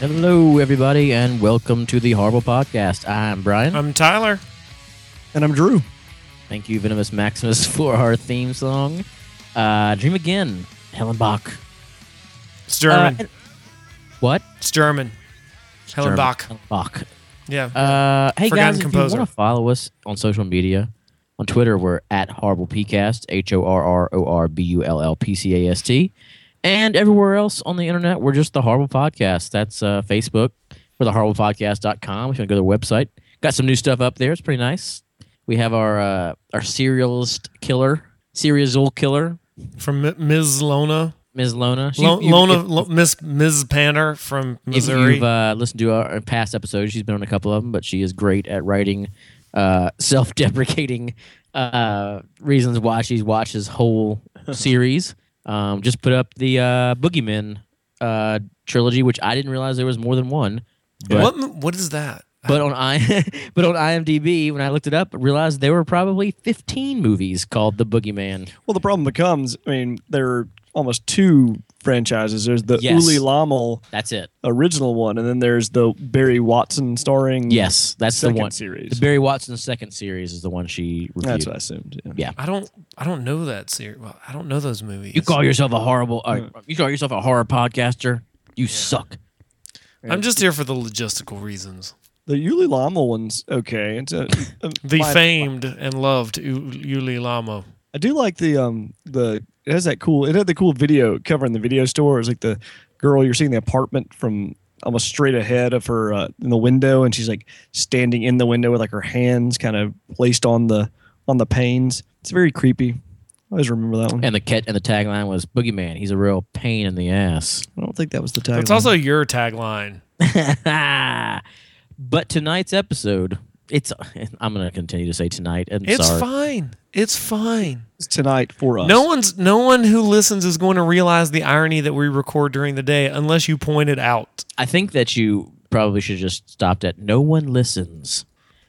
Hello, everybody, and welcome to the Horrible Podcast. I'm Brian. I'm Tyler. And I'm Drew. Thank you, Venomous Maximus, for our theme song. Dream Again, Helen Bach. It's German. What? It's German. Helen Bach. Helen Bach. Yeah. Hey, Forgotten guys, composer. if you want to follow us on social media, on Twitter, we're at HorriblePcast, HorrorBullPcast. And everywhere else on the internet, we're just the Horrible Podcast. That's Facebook. We're the HorriblePodcast.com. If you want to go to the website, got some new stuff up there. It's pretty nice. We have our serial killer From Ms. Lona. Ms. Lona. Ms. Panner from Missouri. If you've listened to our past episodes, she's been on a couple of them, but she is great at writing self-deprecating reasons why she's watched this whole series. Just put up the Boogeyman trilogy, which I didn't realize there was more than one. But, What is that? but on IMDb, when I looked it up, I realized there were probably 15 movies called The Boogeyman. Well, the problem becomes, there are almost two franchises. There's the Yes. Uli Lommel That's it. original one, and then there's the Barry Watson starring Yes, that's second the one. series. The Barry Watson second series is the one she reviewed. That's what I assumed. Yeah. I don't know that series. Well, I don't know those movies. You call yourself a horrible? You call yourself a horror podcaster? You suck. I'm just here for the logistical reasons. The Uli Lommel one's okay. It's The famed and loved Uli Lamo. I do like the it has that cool. It had the cool video cover in the video store. It was like the girl you're seeing the apartment from almost straight ahead of her in the window, and she's like standing in the window with like her hands kind of placed on the panes. It's very creepy. I always remember that one. And the tagline was Boogeyman. He's a real pain in the ass. I don't think that was the tagline. It's also your tagline. But tonight's episode, I'm going to continue to say tonight. And It's sorry. fine. It's fine. It's tonight for us. No one who listens is going to realize the irony that we record during the day unless you point it out. I think that you probably should have just stopped at no one listens.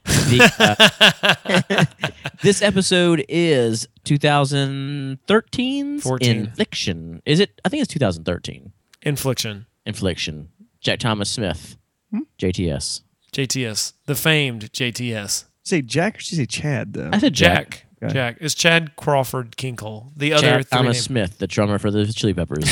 This episode is 2013's 14. Infliction. Is it? I think it's 2013. Infliction. Jack Thomas Smith. JTS. JTS. The famed JTS. Say Jack or did you say Chad though? I said Jack. Okay. Jack. It's Chad Crawford Kinkle. The other Chad three Thomas names. Smith, the drummer for the Chili Peppers.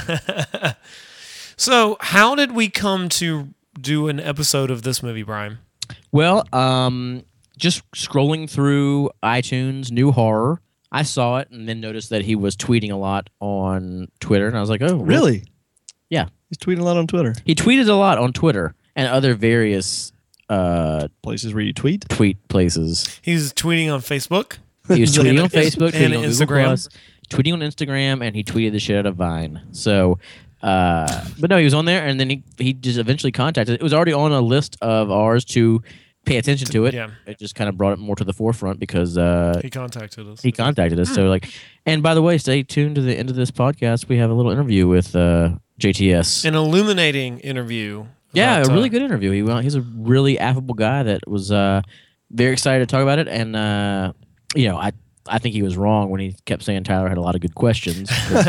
So, how did we come to do an episode of this movie, Brian? Well, just scrolling through iTunes, new horror, I saw it and then noticed that he was tweeting a lot on Twitter, and I was like, oh, Really? Yeah. He's tweeting a lot on Twitter. He tweeted a lot on Twitter and other various Places where you tweet. tweet places. He's tweeting on Facebook. He was tweeting on And- Facebook, and tweeting on Instagram. Google+, tweeting on Instagram, and he tweeted the shit out of Vine. So, but no, he was on there, and then he just eventually contacted. It was already on a list of ours to pay attention to it. Yeah. It just kind of brought it more to the forefront because He contacted us. he contacted us. So and by the way, stay tuned to the end of this podcast. We have a little interview with JTS. An illuminating interview. Yeah, about, a really good interview. He's a really affable guy that was very excited to talk about it. And I think he was wrong when he kept saying Tyler had a lot of good questions.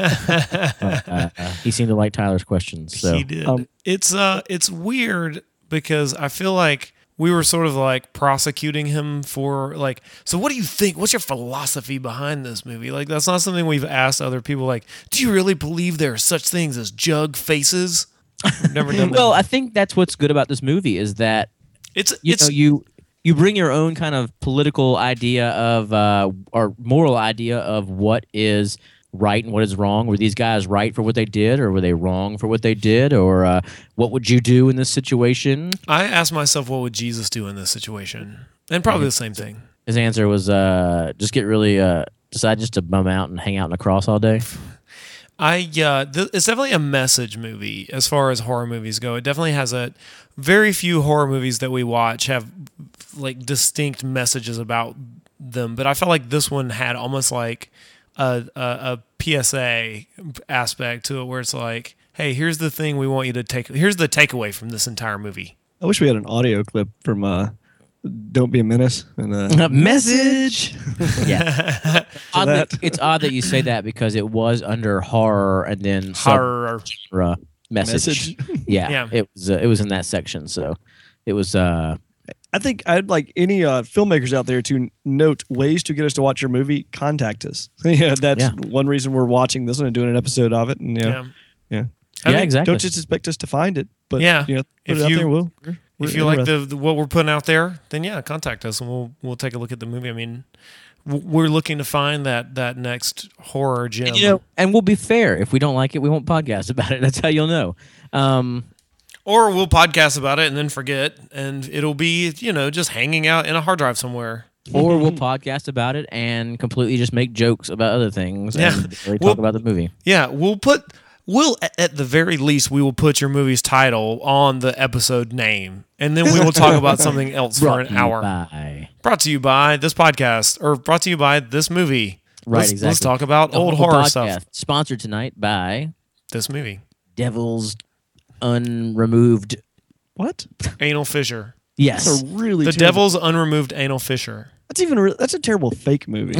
But, he seemed to like Tyler's questions. So He did. It's weird because I feel like we were sort of like prosecuting him for like, so what do you think? What's your philosophy behind this movie? Like, that's not something we've asked other people. Like, do you really believe there are such things as jug faces? We've never done that. well, I think that's what's good about this movie is that it's you bring your own kind of political idea of or moral idea of what is right and what is wrong. Were these guys right for what they did, or were they wrong for what they did, or what would you do in this situation? I asked myself, what would Jesus do in this situation? And probably the same thing. His answer was just get really decide just to bum out and hang out in a cross all day. It's definitely a message movie as far as horror movies go. It definitely has very few horror movies that we watch have like distinct messages about them, but I felt like this one had almost like a PSA aspect to it, where it's like, hey, here's the thing we want you to take. Here's the takeaway from this entire movie. I wish we had an audio clip from Don't Be a Menace. And Message! Yeah. that. It's odd that you say that because it was under horror and then Horror. genre message. Yeah, Yeah. It was in that section. So it was. I think I'd like any filmmakers out there to note ways to get us to watch your movie. Contact us. Yeah, that's one reason we're watching this one and doing an episode of it. And yeah. I mean, exactly. Don't just expect us to find it, but Yeah. put If it out you- there. If you like the what we're putting out there, then contact us and we'll take a look at the movie. I mean, we're looking to find that next horror gem. And we'll be fair. If we don't like it, we won't podcast about it. That's how you'll know. Or we'll podcast about it and then forget, and it'll be just hanging out in a hard drive somewhere. Or we'll podcast about it and completely just make jokes about other things and really talk about the movie. Yeah, we'll at the very least we will put your movie's title on the episode name, and then we will talk about something else for an hour. Brought to you by this podcast, or brought to you by this movie. Right, Let's exactly. talk about The old whole horror podcast, stuff. Sponsored tonight by This movie, Devil's Unremoved. What? Anal Fissure. Yes. That's a really The terrible, Devil's Unremoved Anal Fissure. That's a terrible fake movie.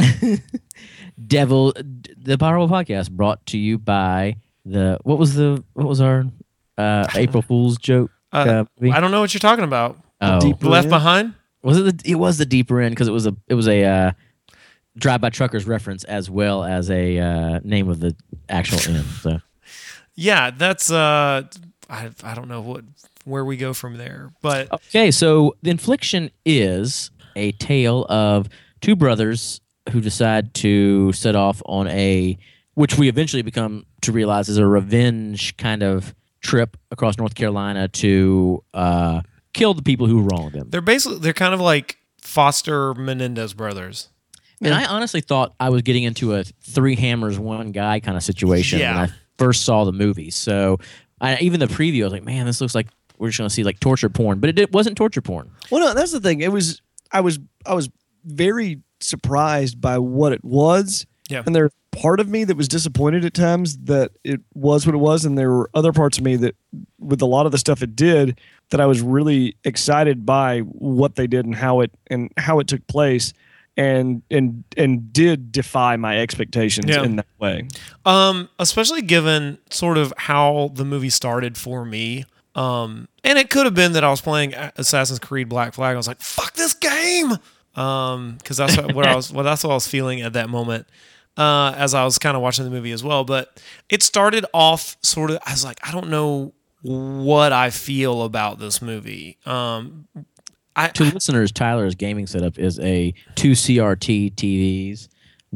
The Powerful Podcast brought to you by what was our April Fool's joke? Movie? I don't know what you're talking about. Oh. Deeper Left End? Behind? Was it was the Deeper End because it was a Drive-By Truckers reference as well as a name of the actual end. So Yeah, that's I don't know where we go from there, but okay, so The Infliction is a tale of two brothers who decide to set off on which we eventually become to realize is a revenge kind of trip across North Carolina to kill the people who wronged them. they're kind of like Foster Menendez brothers. And I honestly thought I was getting into a Three Hammers, One Guy kind of situation Yeah. when I first saw the movie. So even the preview, I was like, man, this looks like we're just going to see like torture porn. But it wasn't torture porn. Well, no, that's the thing. I was very surprised by what it was. Yeah. And there's part of me that was disappointed at times that it was what it was, and there were other parts of me that, with a lot of the stuff it did, that I was really excited by what they did and how it took place, and did defy my expectations in that way. Especially given sort of how the movie started for me. And it could have been that I was playing Assassin's Creed Black Flag. I was like, "Fuck this game," because that's what I was feeling at that moment as I was kind of watching the movie as well. But it started off sort of. I was like, I don't know what I feel about this movie. To listeners, Tyler's gaming setup is a 2 CRT TVs,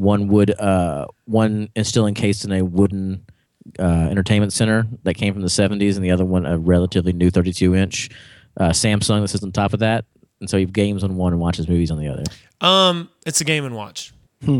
one is still encased in a wooden entertainment center that came from the 70s, and the other one a relatively new 32-inch Samsung that sits on top of that. And so he games on one and watches movies on the other. It's a Game and Watch.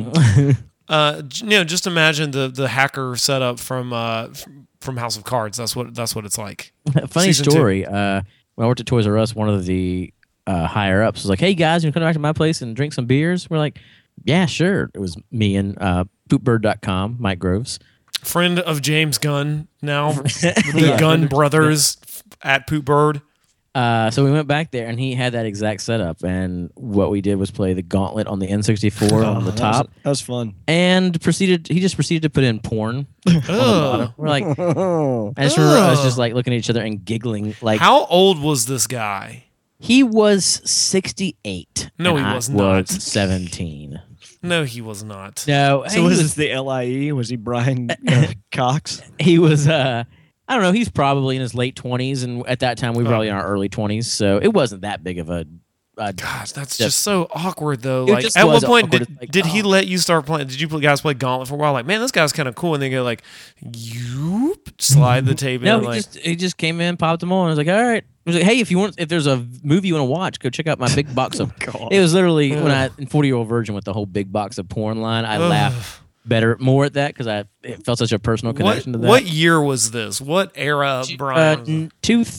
Just imagine the hacker setup from House of Cards. That's what it's like. Funny Season story. When I worked at Toys R Us, one of the higher ups was like, "Hey guys, you come back to my place and drink some beers?" We're like, "Yeah, sure." It was me and poopbird.com, Mike Groves. Friend of James Gunn now, the Gunn brothers at Poopbird. So we went back there, and he had that exact setup. And what we did was play the Gauntlet on the N64 on the top, That was fun. and he just proceeded to put in porn. Ugh. We're like, I just remember us just like looking at each other and giggling. Like, How old was this guy? he was 68. No, and he I was not. 17. No, he was not. No, So was this the LIE? Was he Brian Cox? he was I don't know, he's probably in his late 20s, and at that time we were probably in our early 20s, so it wasn't that big of a Gosh, that's just so awkward though. It Like, just at what was point awkward. did, It's like, did he oh. let you start playing? Did you guys play Gauntlet for a while? Like, man, this guy's kind of cool, and then go like, yoop, slide the tape no, in. Like, he just came in, popped them on, and was like, all right. He was like, hey, if there's a movie you want to watch, go check out my big box of It was literally when I in 40-Year-Old Virgin with the whole big box of porn line, I laughed more at that because it felt such a personal connection to that. what year was this? What era, Brian?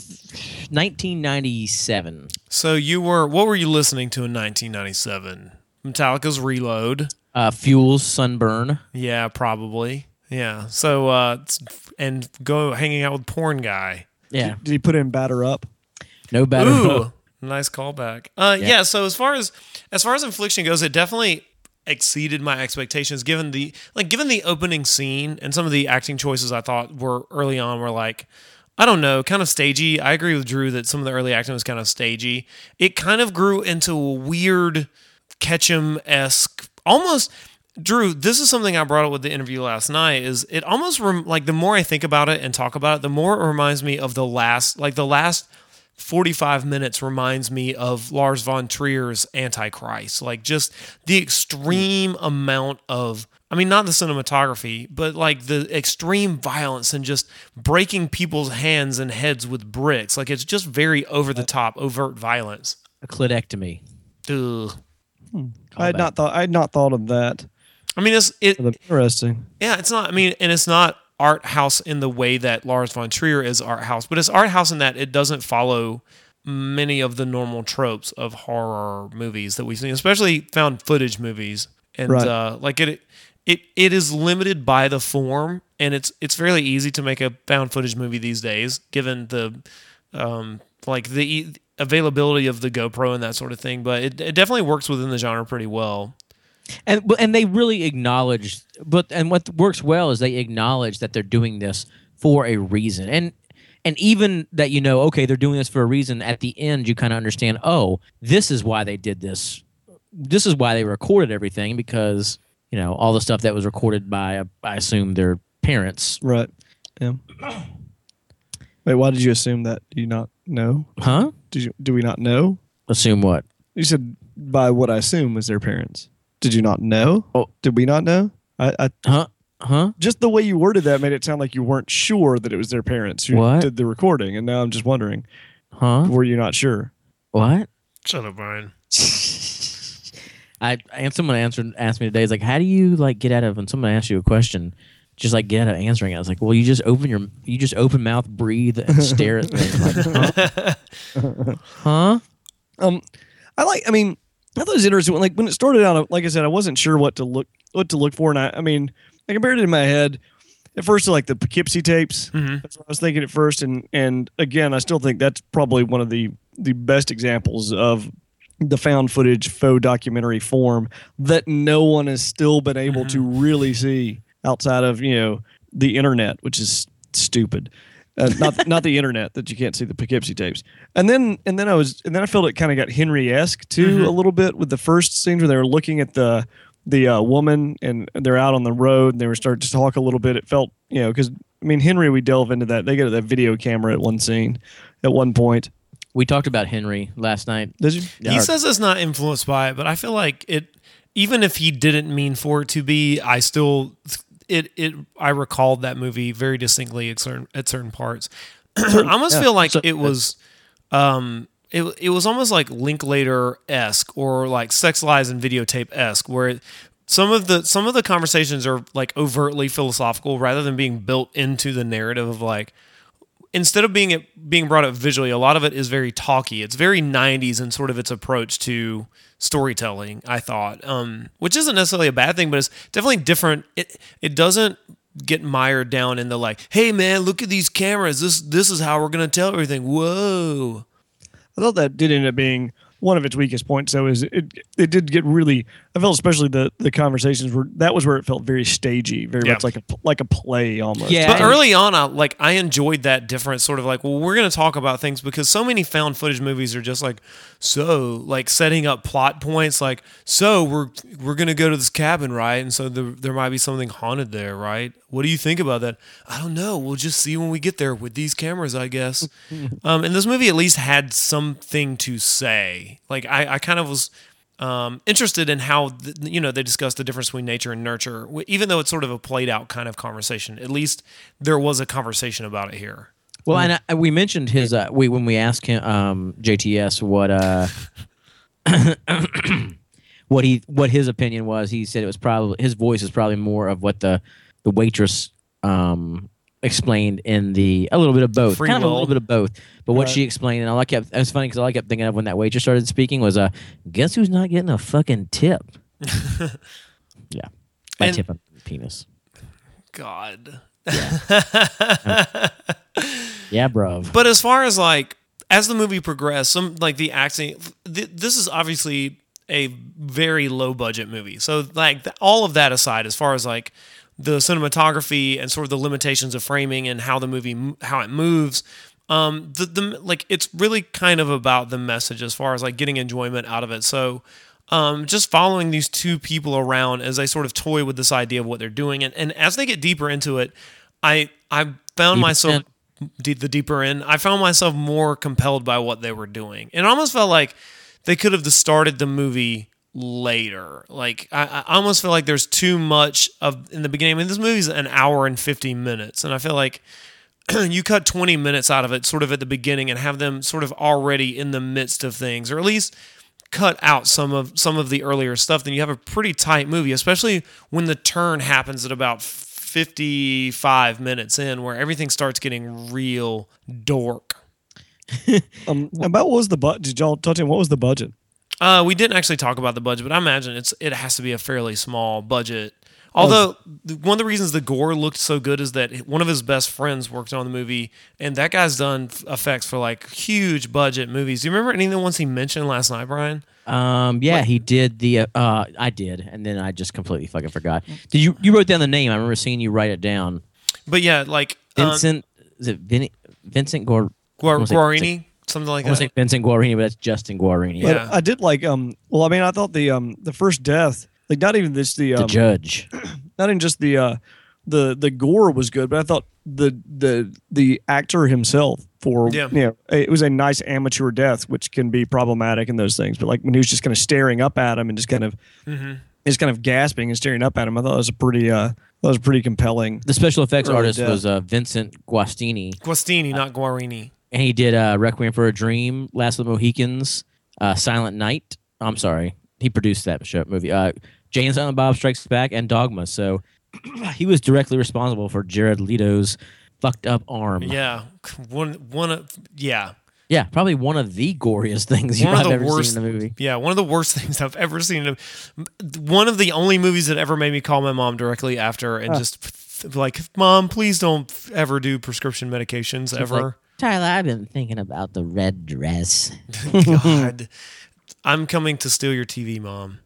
1997. So what were you listening to in 1997? Metallica's Reload. Fuel's Sunburn. Yeah, probably. Yeah. So and go hanging out with porn guy. Yeah. Did he put in Batter Up? No better. Ooh, nice callback. Yeah. So as far as Infliction goes, it definitely exceeded my expectations. Given the opening scene and some of the acting choices, I thought were early on were like, I don't know, kind of stagey. I agree with Drew that some of the early acting was kind of stagey. It kind of grew into a weird Ketchum-esque, almost. Drew, this is something I brought up with the interview last night. Is it almost like the more I think about it and talk about it, the more it reminds me of the last 45 minutes reminds me of Lars von Trier's Antichrist. Like just the extreme amount of, I mean, not the cinematography, but like the extreme violence and just breaking people's hands and heads with bricks. Like it's just very over the top, overt violence. A clitectomy. Ugh. I had not thought of that. I mean, Interesting. Yeah, it's not. I mean, and it's not art house in the way that Lars von Trier is art house, but it's art house in that it doesn't follow many of the normal tropes of horror movies that we've seen, especially found footage movies. And like it is limited by the form, and it's fairly easy to make a found footage movie these days, given the like the availability of the GoPro and that sort of thing. But it definitely works within the genre pretty well. And they really acknowledge, and what works well is they acknowledge that they're doing this for a reason, and even that okay, they're doing this for a reason. At the end, you kind of understand, oh, this is why they did this. This is why they recorded everything, because all the stuff that was recorded by, I assume, their parents. Right. Yeah. Wait, why did you assume that? Do you not know? Huh? Do we not know? Assume what? You said by what I assume was their parents. Did you not know? Oh, did we not know? Huh? Just the way you worded that made it sound like you weren't sure that it was their parents who did the recording, and now I'm just wondering. Huh? Were you not sure? What? Shut up, Brian. Someone asked me today. It's like, how do you get out of when someone asks you a question? Just get out of answering it. I was like, well, you just open mouth, breathe, and stare at me. Huh? I thought it was interesting. Like when it started out, like I said, I wasn't sure what to look for, and I compared it in my head at first to the Poughkeepsie tapes. Mm-hmm. That's what I was thinking at first, and again, I still think that's probably one of the best examples of the found footage faux documentary form that no one has still been able to really see outside of the internet, which is stupid. Not the internet that you can't see the Poughkeepsie tapes. And then I felt it kind of got Henry-esque too, a little bit with the first scenes where they were looking at the woman and they're out on the road and they were starting to talk a little bit. It felt because Henry, we delve into that. They get that video camera at one scene at one point. We talked about Henry last night. Did you? Yeah. He says it's not influenced by it, but I feel like it. Even if he didn't mean for it to be, I still. I recalled that movie very distinctly at certain parts. I almost feel like it was almost like Linklater-esque or like Sex Lies and Videotape-esque, where some of the conversations are overtly philosophical rather than being built into the narrative of instead of being brought up visually, a lot of it is very talky. It's very 90s in sort of its approach to storytelling, I thought, which isn't necessarily a bad thing, but it's definitely different. It doesn't get mired down in the hey man, look at these cameras. This is how we're gonna tell everything. Whoa. I thought that did end up being one of its weakest points, though, is it did get really. I felt especially the conversations that was where it felt very stagey, very much like a play almost. Yeah, but early on, I enjoyed that difference, sort of we're going to talk about things, because so many found footage movies are just setting up plot points, so we're going to go to this cabin, right? And so there might be something haunted there, right? What do you think about that? I don't know. We'll just see when we get there with these cameras, I guess. And this movie at least had something to say. I kind of was interested in how they discussed the difference between nature and nurture, even though it's sort of a played out kind of conversation. At least there was a conversation about it here. Well, and we mentioned his when we asked him JTS what his opinion was. He said it was probably his voice is probably more of what the waitress explained in a little bit of both, Free kind will. of a little bit of both. But what she explained, and it was funny because all I kept thinking of when that waitress started speaking was, guess who's not getting a fucking tip? Yeah, by tip on penis. God. Yeah, bruv. But as far as as the movie progressed, some the acting, this is obviously a very low budget movie. So all of that aside, as far as the cinematography and sort of the limitations of framing and how the movie how it moves. Like it's really kind of about the message as far as like getting enjoyment out of it. So just following these two people around as they sort of toy with this idea of what they're doing, and as they get deeper into it, I found myself the deeper in. I found myself more compelled by what they were doing. It almost felt like they could have started the movie later. Like I almost feel like there's too much of in the beginning. I mean, this movie's an hour and 50 minutes, and I feel like you cut 20 minutes out of it sort of at the beginning and have them sort of already in the midst of things, or at least cut out some of the earlier stuff. Then you have a pretty tight movie, especially when the turn happens at about 55 minutes in, where everything starts getting real dork. About what was the budget? Did y'all talk to him? What was the budget? We didn't actually talk about the budget, but I imagine it has to be a fairly small budget. Although one of the reasons the gore looked so good is that one of his best friends worked on the movie, and that guy's done effects for like huge budget movies. Do you remember any of the ones he mentioned last night, Brian? Yeah, he did the. I did, and then I just completely fucking forgot. Did you wrote down the name? I remember seeing you write it down. But yeah, like Vincent. Is it Vincent Guarini? Something like that. I was like Vincent Guarini, but that's Justin Guarini. But I did like. Well, I mean, I thought the first death. Like not even this the judge, not even just the gore was good, but I thought the actor himself it was a nice amateur death, which can be problematic in those things. But like when he was just kind of staring up at him and just kind of gasping and staring up at him, I thought that was pretty compelling. The special effects artist was Vincent Guastini. Guastini, not Guarini, and he did Requiem for a Dream, Last of the Mohicans, Silent Night. I'm sorry, he produced that movie. Jay and Silent Bob Strikes Back, and Dogma. So he was directly responsible for Jared Leto's fucked up arm. Yeah, Yeah, probably one of the goriest things I've ever seen in a movie. Yeah, one of the worst things I've ever seen. One of the only movies that ever made me call my mom directly after and just like, Mom, please don't ever do prescription medications ever. Like, Tyler, I've been thinking about the red dress. God, I'm coming to steal your TV, Mom.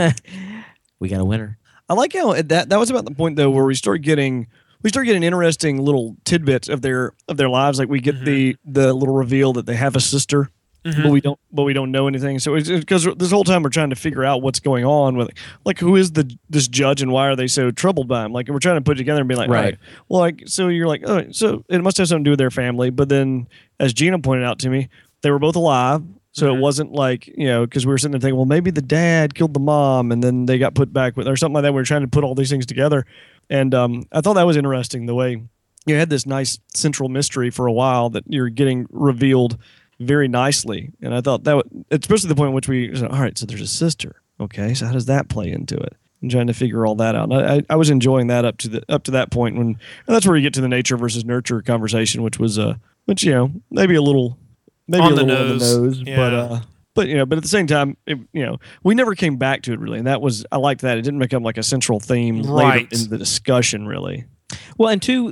We got a winner. I like how that was about the point though where we start getting interesting little tidbits of their lives. Like we get the little reveal that they have a sister, but we don't know anything. So it's because this whole time we're trying to figure out what's going on with like who is this judge and why are they so troubled by him? Like we're trying to put it together and be like, right. Well, like so you're like, oh, so it must have something to do with their family. But then, as Gina pointed out to me, they were both alive. So it wasn't like, because we were sitting there thinking, well, maybe the dad killed the mom and then they got put back with, or something like that. We were trying to put all these things together. And I thought that was interesting, the way you had this nice central mystery for a while that you're getting revealed very nicely. And I thought especially the point in which we said, all right, so there's a sister. Okay, so how does that play into it? And trying to figure all that out. And I was enjoying that up to that point and that's where you get to the nature versus nurture conversation, which was, maybe a little... Maybe on a the little nose. on the nose, yeah. but at the same time, we never came back to it really, and I liked that it didn't become like a central theme later in the discussion, really. Well, and two,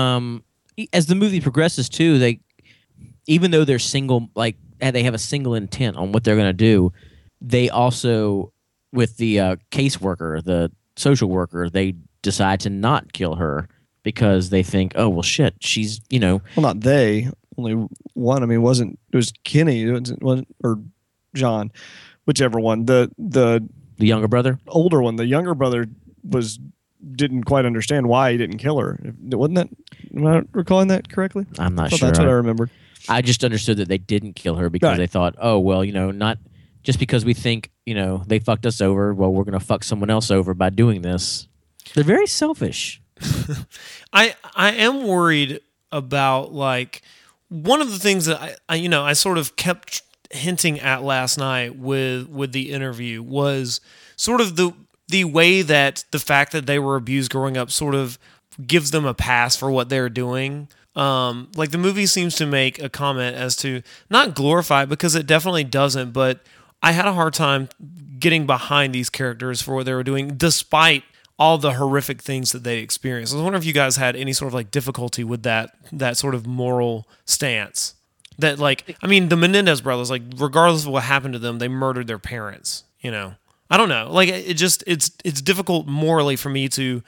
as the movie progresses too, they even though they're single, like they have a single intent on what they're going to do, they also with the caseworker, the social worker, they decide to not kill her because they think, oh well, shit, she's Well, not they. Only one. I mean, it was Kenny, or John, whichever one. The younger brother, older one. The younger brother didn't quite understand why he didn't kill her. Wasn't that? Am I recalling that correctly? I'm not sure. That's what I remembered. I just understood that they didn't kill her because they thought, oh well, not just because we think they fucked us over. Well, we're gonna fuck someone else over by doing this. They're very selfish. I am worried about like. One of the things that I sort of kept hinting at last night with the interview was sort of the way that the fact that they were abused growing up sort of gives them a pass for what they're doing. Like the movie seems to make a comment as to not glorify because it definitely doesn't, but I had a hard time getting behind these characters for what they were doing despite all the horrific things that they experienced. I was wondering if you guys had any sort of like difficulty with that sort of moral stance. That like, I mean, the Menendez brothers, like regardless of what happened to them, they murdered their parents. I don't know. Like it's difficult morally for me to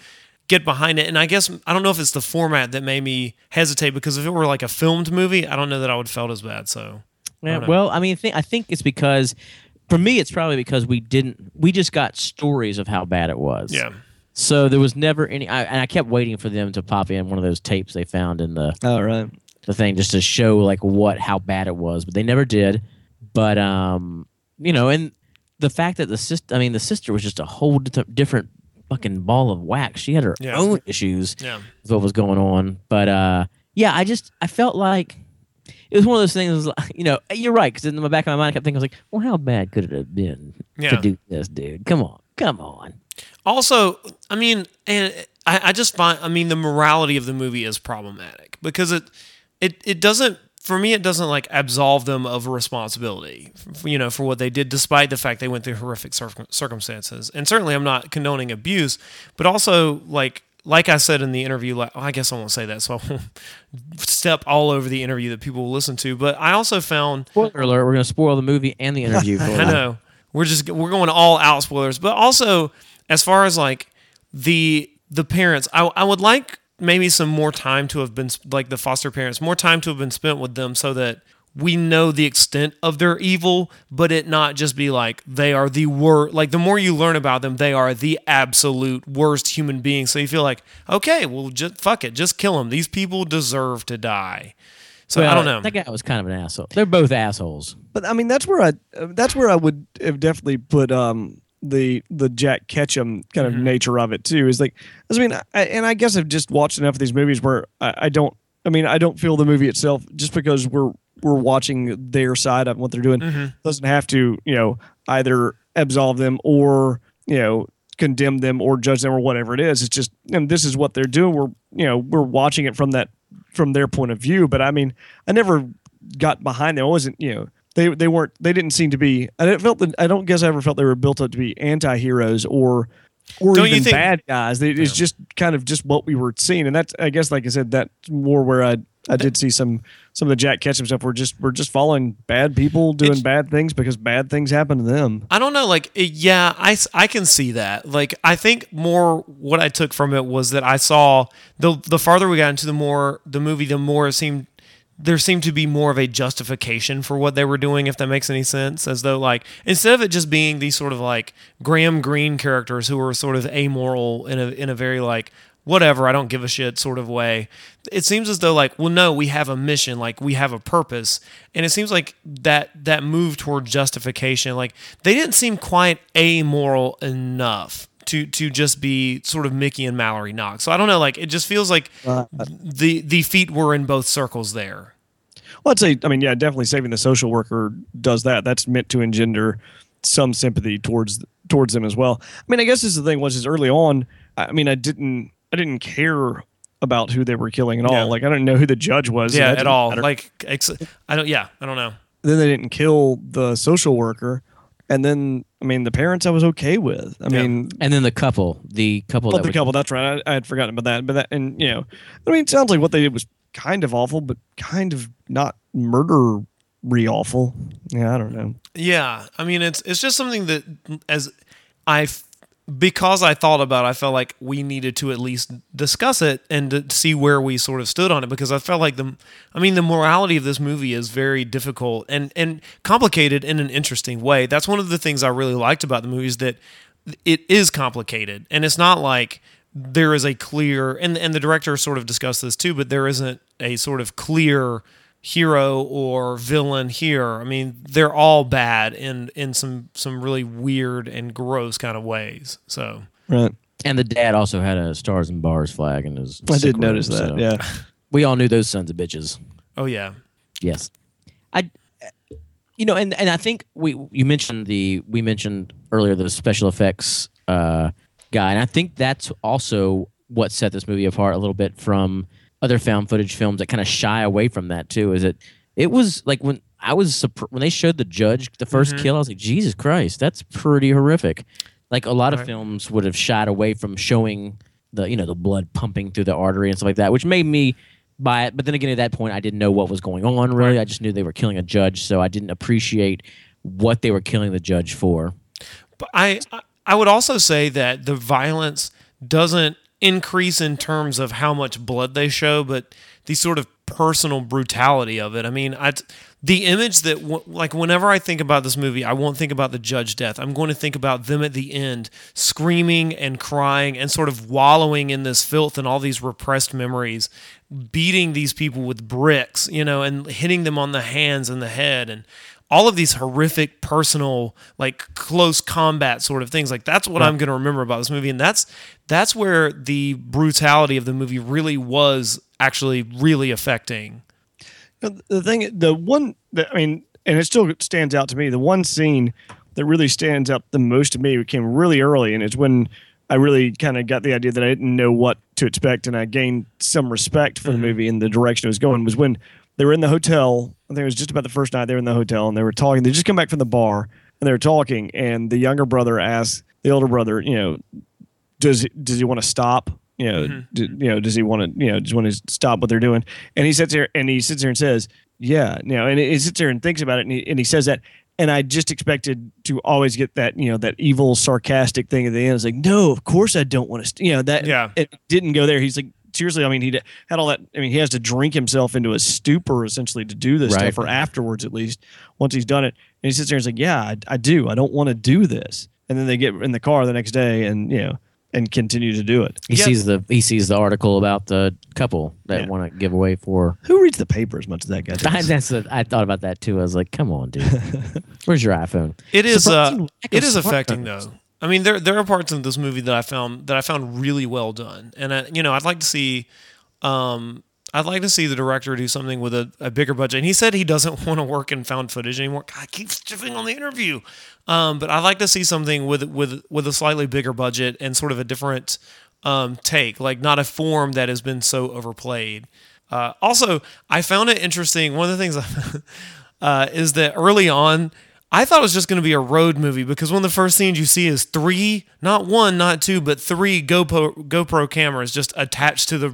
get behind it. And I guess I don't know if it's the format that made me hesitate, because if it were like a filmed movie, I don't know that I would have felt as bad. So Yeah, well, I mean, I think it's because, for me, it's probably because we just got stories of how bad it was. yeah. So there was never any, and I kept waiting for them to pop in one of those tapes they found in the Right. the thing just to show like how bad it was, but they never did. But you know, and the fact that the sister was just a whole different fucking ball of wax. She had her Yeah. own issues Yeah. with what was going on. But yeah, I felt like it was one of those things. You know, you're right, because in the back of my mind, I kept thinking, I was like, well, how bad could it have been Yeah. to do this, dude? Come on. Also, I mean, and I just find, I mean, the morality of the movie is problematic, because it doesn't, for me, it doesn't like absolve them of responsibility, you know, for what they did, despite the fact they went through horrific circumstances. And certainly, I'm not condoning abuse, but also like I said in the interview, I guess I won't say that, so I won't step all over the interview that people will listen to. But I also found, Spoiler alert: we're going to spoil the movie and the interview. For I know we're going all out spoilers, but also as far as like the parents, I would like maybe some more time to have been, like the foster parents, more time to have been spent with them, so that we know the extent of their evil, but it not just be like they are the worst. Like the more you learn about them, they are the absolute worst human beings. So you feel like, okay, well, just fuck it, just kill them. These people deserve to die. So Well, I don't know. That guy was kind of an asshole. They're both assholes. But I mean, that's where I would have definitely put the Jack Ketchum kind of nature of it too. Is like, I mean, I guess I've just watched enough of these movies where I don't feel the movie itself, just because we're watching their side of what they're doing, doesn't have to, you know, either absolve them or, you know, condemn them or judge them or whatever it is. It's just, and this is what they're doing. We're watching it from their point of view. But I mean, I never got behind them. I wasn't, you know, they didn't seem to be, I don't guess I ever felt they were built up to be anti-heroes or even bad guys. It's just kind of just what we were seeing. And that's, I guess, like I said, that's more where I did see some of the Jack Ketchum stuff. We're just following bad people doing bad things because bad things happen to them. I don't know. Like, yeah, I can see that. Like, I think more what I took from it was that I saw the farther we got into the movie, the more there seemed to be more of a justification for what they were doing, if that makes any sense. As though, like, instead of it just being these sort of like Graham Greene characters who were sort of amoral in a very like, whatever, I don't give a shit sort of way, it seems as though like, well, no, we have a mission, like we have a purpose. And it seems like that move toward justification, like they didn't seem quite amoral enough to just be sort of Mickey and Mallory Knox. So I don't know, like it just feels like the feet were in both circles there. Well, I'd say, I mean, yeah, definitely saving the social worker does that. That's meant to engender some sympathy towards them as well. I mean, I guess this is the thing is early on, I mean, I didn't care about who they were killing at all. Yeah. Like, I didn't know who the judge was. Yeah, at all. Matter. Like, I don't know. Then they didn't kill the social worker. And then, I mean, the parents I was okay with. I mean, and then the couple, that's right. I had forgotten about that. But that, and you know, I mean, it sounds like what they did was kind of awful, but kind of not murdery awful. Yeah, I don't know. Yeah, I mean, it's just something that because I thought about it, I felt like we needed to at least discuss it and to see where we sort of stood on it, because I felt like the morality of this movie is very difficult and complicated in an interesting way. That's one of the things I really liked about the movie, is that it is complicated, and it's not like there is a clear, and the director sort of discussed this too, but there isn't a sort of clear hero or villain here. I mean, they're all bad in some really weird and gross kind of ways. So right. And the dad also had a Stars and Bars flag in his. I did notice that. So yeah, we all knew those sons of bitches. Oh yeah. Yes, and I think we mentioned earlier the special effects guy, and I think that's also what set this movie apart a little bit from other found footage films that kind of shy away from that too. Is it was like when they showed the judge the first kill, I was like, Jesus Christ, that's pretty horrific. Like a lot of films would have shied away from showing the blood pumping through the artery and stuff like that, which made me buy it. But then again, at that point, I didn't know what was going on really. I just knew they were killing a judge, so I didn't appreciate what they were killing the judge for. But I would also say that the violence doesn't increase in terms of how much blood they show, but the sort of personal brutality of it. I mean, the image that, like, whenever I think about this movie, I won't think about the judge death. I'm going to think about them at the end screaming and crying and sort of wallowing in this filth and all these repressed memories, beating these people with bricks, and hitting them on the hands and the head, and all of these horrific personal, like, close combat sort of things. Like, that's what I'm going to remember about this movie. And that's where the brutality of the movie really was actually really affecting. The one that, I mean, and it still stands out to me, the one scene that really stands out the most to me came really early, and it's when I really kind of got the idea that I didn't know what to expect, and I gained some respect for the movie and the direction it was going, was when they were in the hotel. I think it was just about the first night they were in the hotel, and they were talking. They just come back from the bar, and they were talking, and the younger brother asked the older brother, does he want to stop? Does he want to, just want to stop what they're doing? And he sits there and says, yeah, and he sits there and thinks about it, and he says that. And I just expected to always get that, that evil, sarcastic thing at the end. It's like, no, of course I don't want to, it didn't go there. He's like, seriously, I mean, he had all that. I mean, he has to drink himself into a stupor essentially to do this stuff, or afterwards at least, once he's done it. And he sits there and he's like, yeah, I do. I don't want to do this. And then they get in the car the next day and, and continue to do it. He sees the article about the couple that want to give away for. Who reads the paper as much as that guy does? I thought about that too. I was like, come on, dude. Where's your iPhone? It is affecting though. I mean, there are parts of this movie that I found really well done, and I'd like to see the director do something with a bigger budget. And he said he doesn't want to work in found footage anymore. God, keeps jiffing on the interview. But I'd like to see something with a slightly bigger budget and sort of a different take, like not a form that has been so overplayed. Also, I found it interesting. One of the things is that early on, I thought it was just going to be a road movie, because one of the first scenes you see is 3, not 1, not 2, but 3 GoPro cameras just attached to the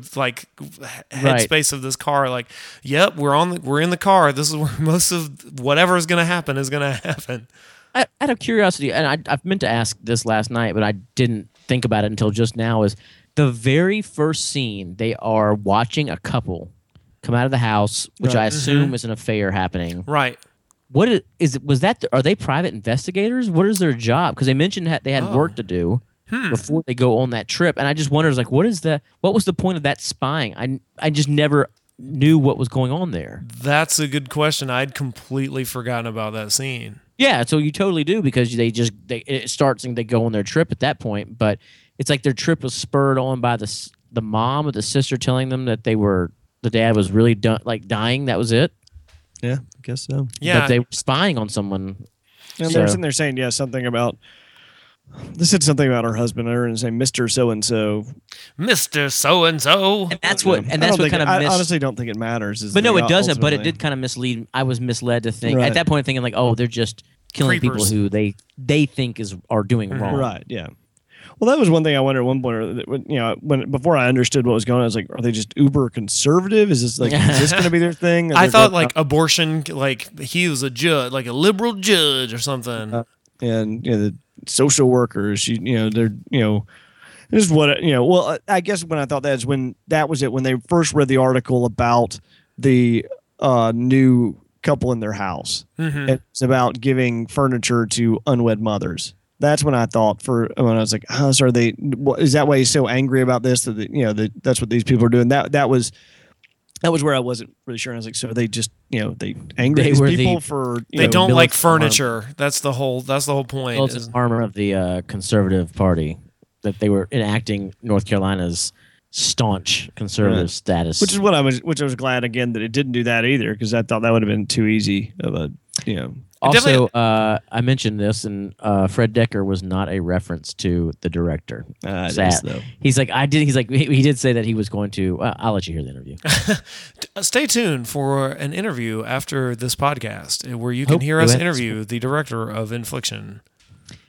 headspace of this car. Like, yep, we're in the car. This is where most of whatever is going to happen is going to happen. Out of curiosity, and I've meant to ask this last night, but I didn't think about it until just now, is the very first scene, they are watching a couple come out of the house, which I assume is an affair happening. Right. What was that? Are they private investigators? What is their job? Because they mentioned they had work to do before they go on that trip, and I just wondered, like, what was the point of that spying? I just never knew what was going on there. That's a good question. I'd completely forgotten about that scene. Yeah, so you totally do, because it starts and they go on their trip at that point, but it's like their trip was spurred on by the mom or the sister telling them that the dad was really dying. That was it. Yeah, I guess so. Yeah, but they were spying on someone. And they're sitting there saying, something about. They said something about her husband. I heard him say, Mr. So-and-so. Mr. So-and-so. And that's what kind of. I honestly don't think it matters. But no, it doesn't. But it did kind of mislead. I was misled to think at that point, thinking like, oh, they're just killing Creepers. people who they think are doing wrong. Right. Yeah. Well, that was one thing I wondered at one point. Before I understood what was going on, I was like, are they just uber conservative? Is this going to be their thing? I thought abortion, like he was a judge, like a liberal judge or something. And the social workers, they're this is what Well, I guess when I thought that is when that was it, when they first read the article about the new couple in their house. Mm-hmm. It's about giving furniture to unwed mothers. That's when I thought when I was like, so are they? Is that why he's so angry about this? That's what these people are doing. That was where I wasn't really sure. I was like, so they just they angry these people for they don't like furniture. That's the whole point. Well, it's an armor of the conservative party that they were enacting North Carolina's staunch conservative status, which I was glad again that it didn't do that either, because I thought that would have been too easy of a Also, I mentioned this, and Fred Decker was not a reference to the director. Sad. Though. He's like, he did say that he was going to. I'll let you hear the interview. Stay tuned for an interview after this podcast, where you can hear us interview the director of Infliction.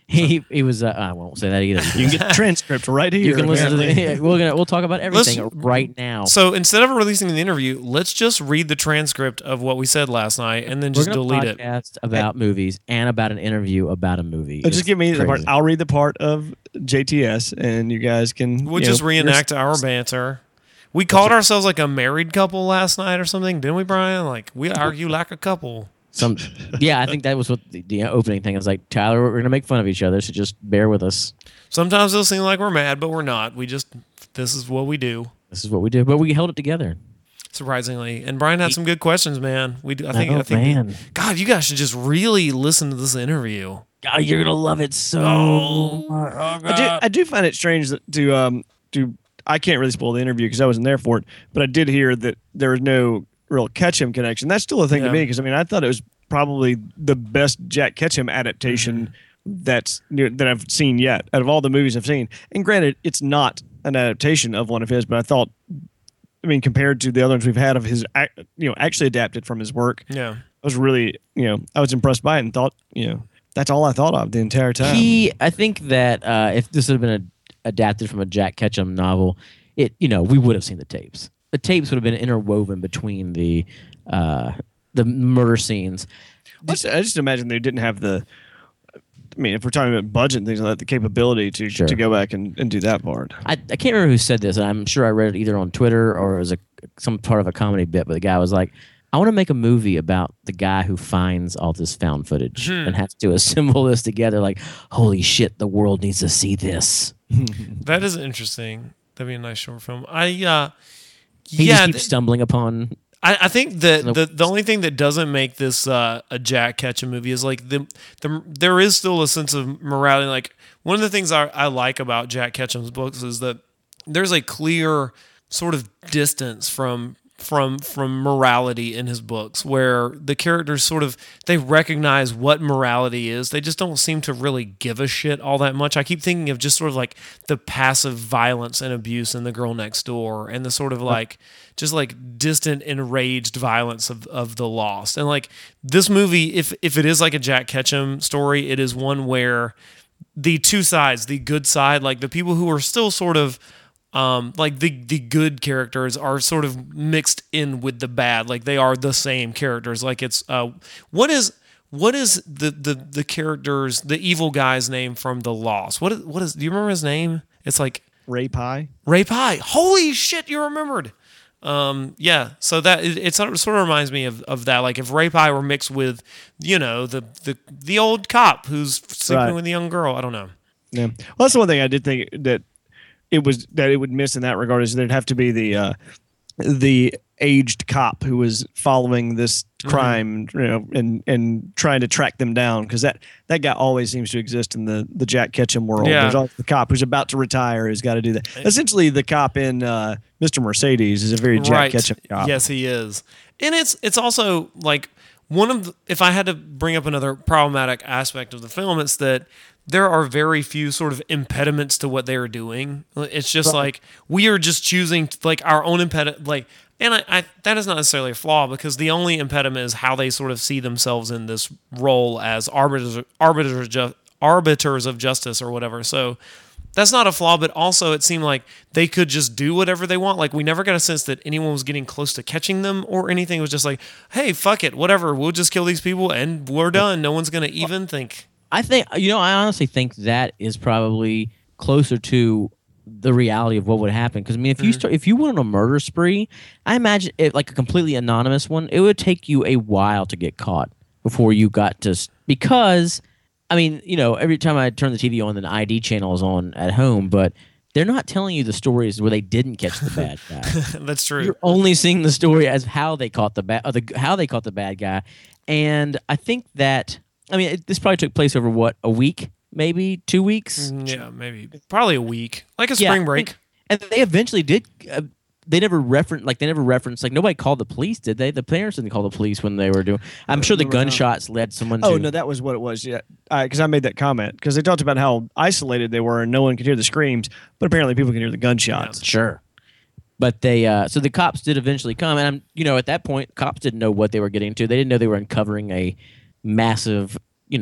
He was. I won't say that either. You can get the transcript right here. You can listen to apparently. we'll talk about everything right now. So instead of releasing the interview, let's just read the transcript of what we said last night and then We're just gonna delete it. podcast about movies and about an interview about a movie. Just give me the part. crazy. I'll read the part of JTS, and you guys can. We'll just reenact our banter. We called ourselves like a married couple last night or something, didn't we, Brian? Like, we argue like a couple. Yeah, I think that was what the opening thing is like. Tyler, we're gonna make fun of each other, so just bear with us. Sometimes it'll seem like we're mad, but we're not. This is what we do. This is what we did, but we held it together. Surprisingly, and Brian had some good questions, man. I think, man. God, you guys should just really listen to this interview. God, you're gonna love it so much. I do find it strange to I can't really spoil the interview because I wasn't there for it, but I did hear that there was no real Ketchum connection. That's still a thing to me because I thought it was probably the best Jack Ketchum adaptation that I've seen yet out of all the movies I've seen. And granted, it's not an adaptation of one of his, but I thought, compared to the other ones we've had of his, actually adapted from his work, Yeah. I was really, I was impressed by it and thought, that's all I thought of the entire time. I think that if this had been adapted from a Jack Ketchum novel, we would have seen the tapes. The tapes would have been interwoven between the murder scenes. I just imagine they didn't have the. If we're talking about budget and things like that, the capability to go back and do that part. I can't remember who said this, and I'm sure I read it either on Twitter or it was some part of a comedy bit, but the guy was like, I want to make a movie about the guy who finds all this found footage and has to assemble this together like, holy shit, the world needs to see this. That is interesting. That'd be a nice short film. He just keeps stumbling upon. I think that the only thing that doesn't make this a Jack Ketchum movie is like there is still a sense of morality. Like one of the things I like about Jack Ketchum's books is that there's a clear sort of distance from morality in his books, where the characters sort of they recognize what morality is. They just don't seem to really give a shit all that much. I keep thinking of just sort of like the passive violence and abuse in The Girl Next Door, and the sort of like just like distant, enraged violence of the Lost. And like this movie, if it is like a Jack Ketchum story, it is one where the two sides, the good side, like the people who are still sort of like the good characters are sort of mixed in with the bad, like they are the same characters. Like it's what is the characters, the evil guy's name from The Lost? What is do you remember his name? It's like Ray Pye. Holy shit, you remembered. Yeah, so that it sort of reminds me of that. Like if Ray Pye were mixed with, the old cop who's sleeping with the young girl. I don't know. Yeah, well, that's the one thing I did think that it would miss in that regard is there'd have to be the aged cop who was following this crime, and trying to track them down, because that guy always seems to exist in the Jack Ketchum world. Yeah. There's always the cop who's about to retire who's got to do that. Essentially, the cop in Mr. Mercedes is a very Jack Ketchum cop. Yes, he is, and it's also like if I had to bring up another problematic aspect of the film, it's that there are very few sort of impediments to what they are doing. It's just like we are just choosing like our own impediment. Like, and I that is not necessarily a flaw, because the only impediment is how they sort of see themselves in this role as arbiters of justice or whatever. So that's not a flaw, but also it seemed like they could just do whatever they want. Like we never got a sense that anyone was getting close to catching them or anything. It was just like, hey, fuck it, whatever. We'll just kill these people and we're done. No one's gonna even think. I think, I honestly think that is probably closer to the reality of what would happen. Because if you went on a murder spree, I imagine like a completely anonymous one, it would take you a while to get caught before you got to. Because, every time I turn the TV on, the ID channel is on at home, but they're not telling you the stories where they didn't catch the bad guy. That's true. You're only seeing the story as how they caught the bad guy, and I think that. This probably took place over a week, maybe 2 weeks? Yeah, maybe. Probably a week. Like a spring break. And they eventually did. They never referenced, nobody called the police, did they? The parents didn't call the police when they were doing. I'm sure the gunshots led someone to. Oh, no, that was what it was, yeah. Because I made that comment. Because they talked about how isolated they were and no one could hear the screams, but apparently people can hear the gunshots. Yeah, sure. But they, so the cops did eventually come. And, at that point, cops didn't know what they were getting into. They didn't know they were uncovering a massive,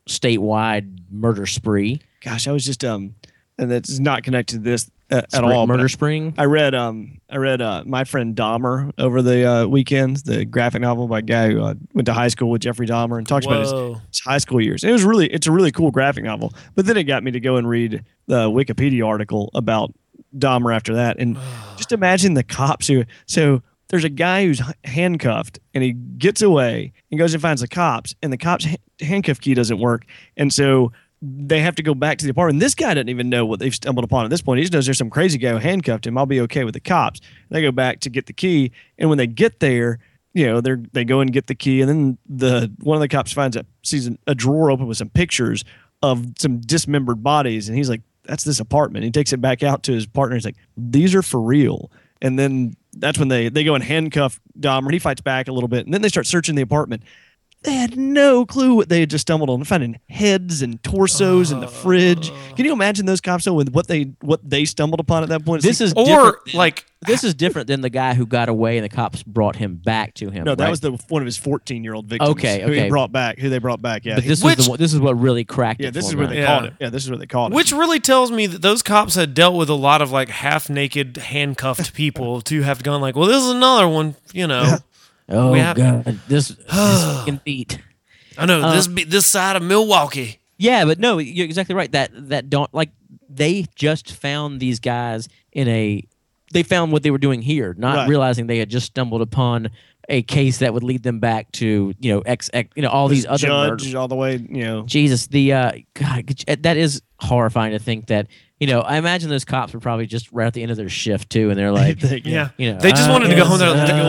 statewide murder spree. Gosh, I was just and that's not connected to this at all. Murder spring. I read My Friend Dahmer over the weekends, the graphic novel by a guy who went to high school with Jeffrey Dahmer and talks about his high school years. And it's a really cool graphic novel. But then it got me to go and read the Wikipedia article about Dahmer after that, and just imagine the cops so there's a guy who's handcuffed and he gets away and goes and finds the cops, and the cops handcuff key doesn't work, and so they have to go back to the apartment. This guy doesn't even know what they've stumbled upon at this point. He just knows there's some crazy guy who handcuffed him. I'll be okay with the cops. They go back to get the key, and when they get there, they go and get the key, and then one of the cops sees a drawer open with some pictures of some dismembered bodies, and he's like, "That's this apartment." He takes it back out to his partner. He's like, "These are for real." And then that's when they go and handcuff Dahmer. He fights back a little bit, and then they start searching the apartment. They had no clue what they had just stumbled on. Finding heads and torsos in the fridge. Can you imagine those cops though, with what they stumbled upon at that point? This is different than the guy who got away and the cops brought him back to him. No, that right? was one of his 14-year-old victims. Okay. Who they brought back. Yeah, but this is what really cracked it. Yeah, this for is him, where right? they caught it. Yeah, this is where they caught it. Which really tells me that those cops had dealt with a lot of like half-naked, handcuffed people to have gone like, well, this is another one. Oh God, this fucking beat. I know this side of Milwaukee. Yeah, but no, you're exactly right. That don't like they just found these guys they found what they were doing here, not realizing they had just stumbled upon a case that would lead them back to all these other murders all the way. Jesus, God, that is horrifying to think that. I imagine those cops were probably just right at the end of their shift too, and they're like, they just wanted to go home.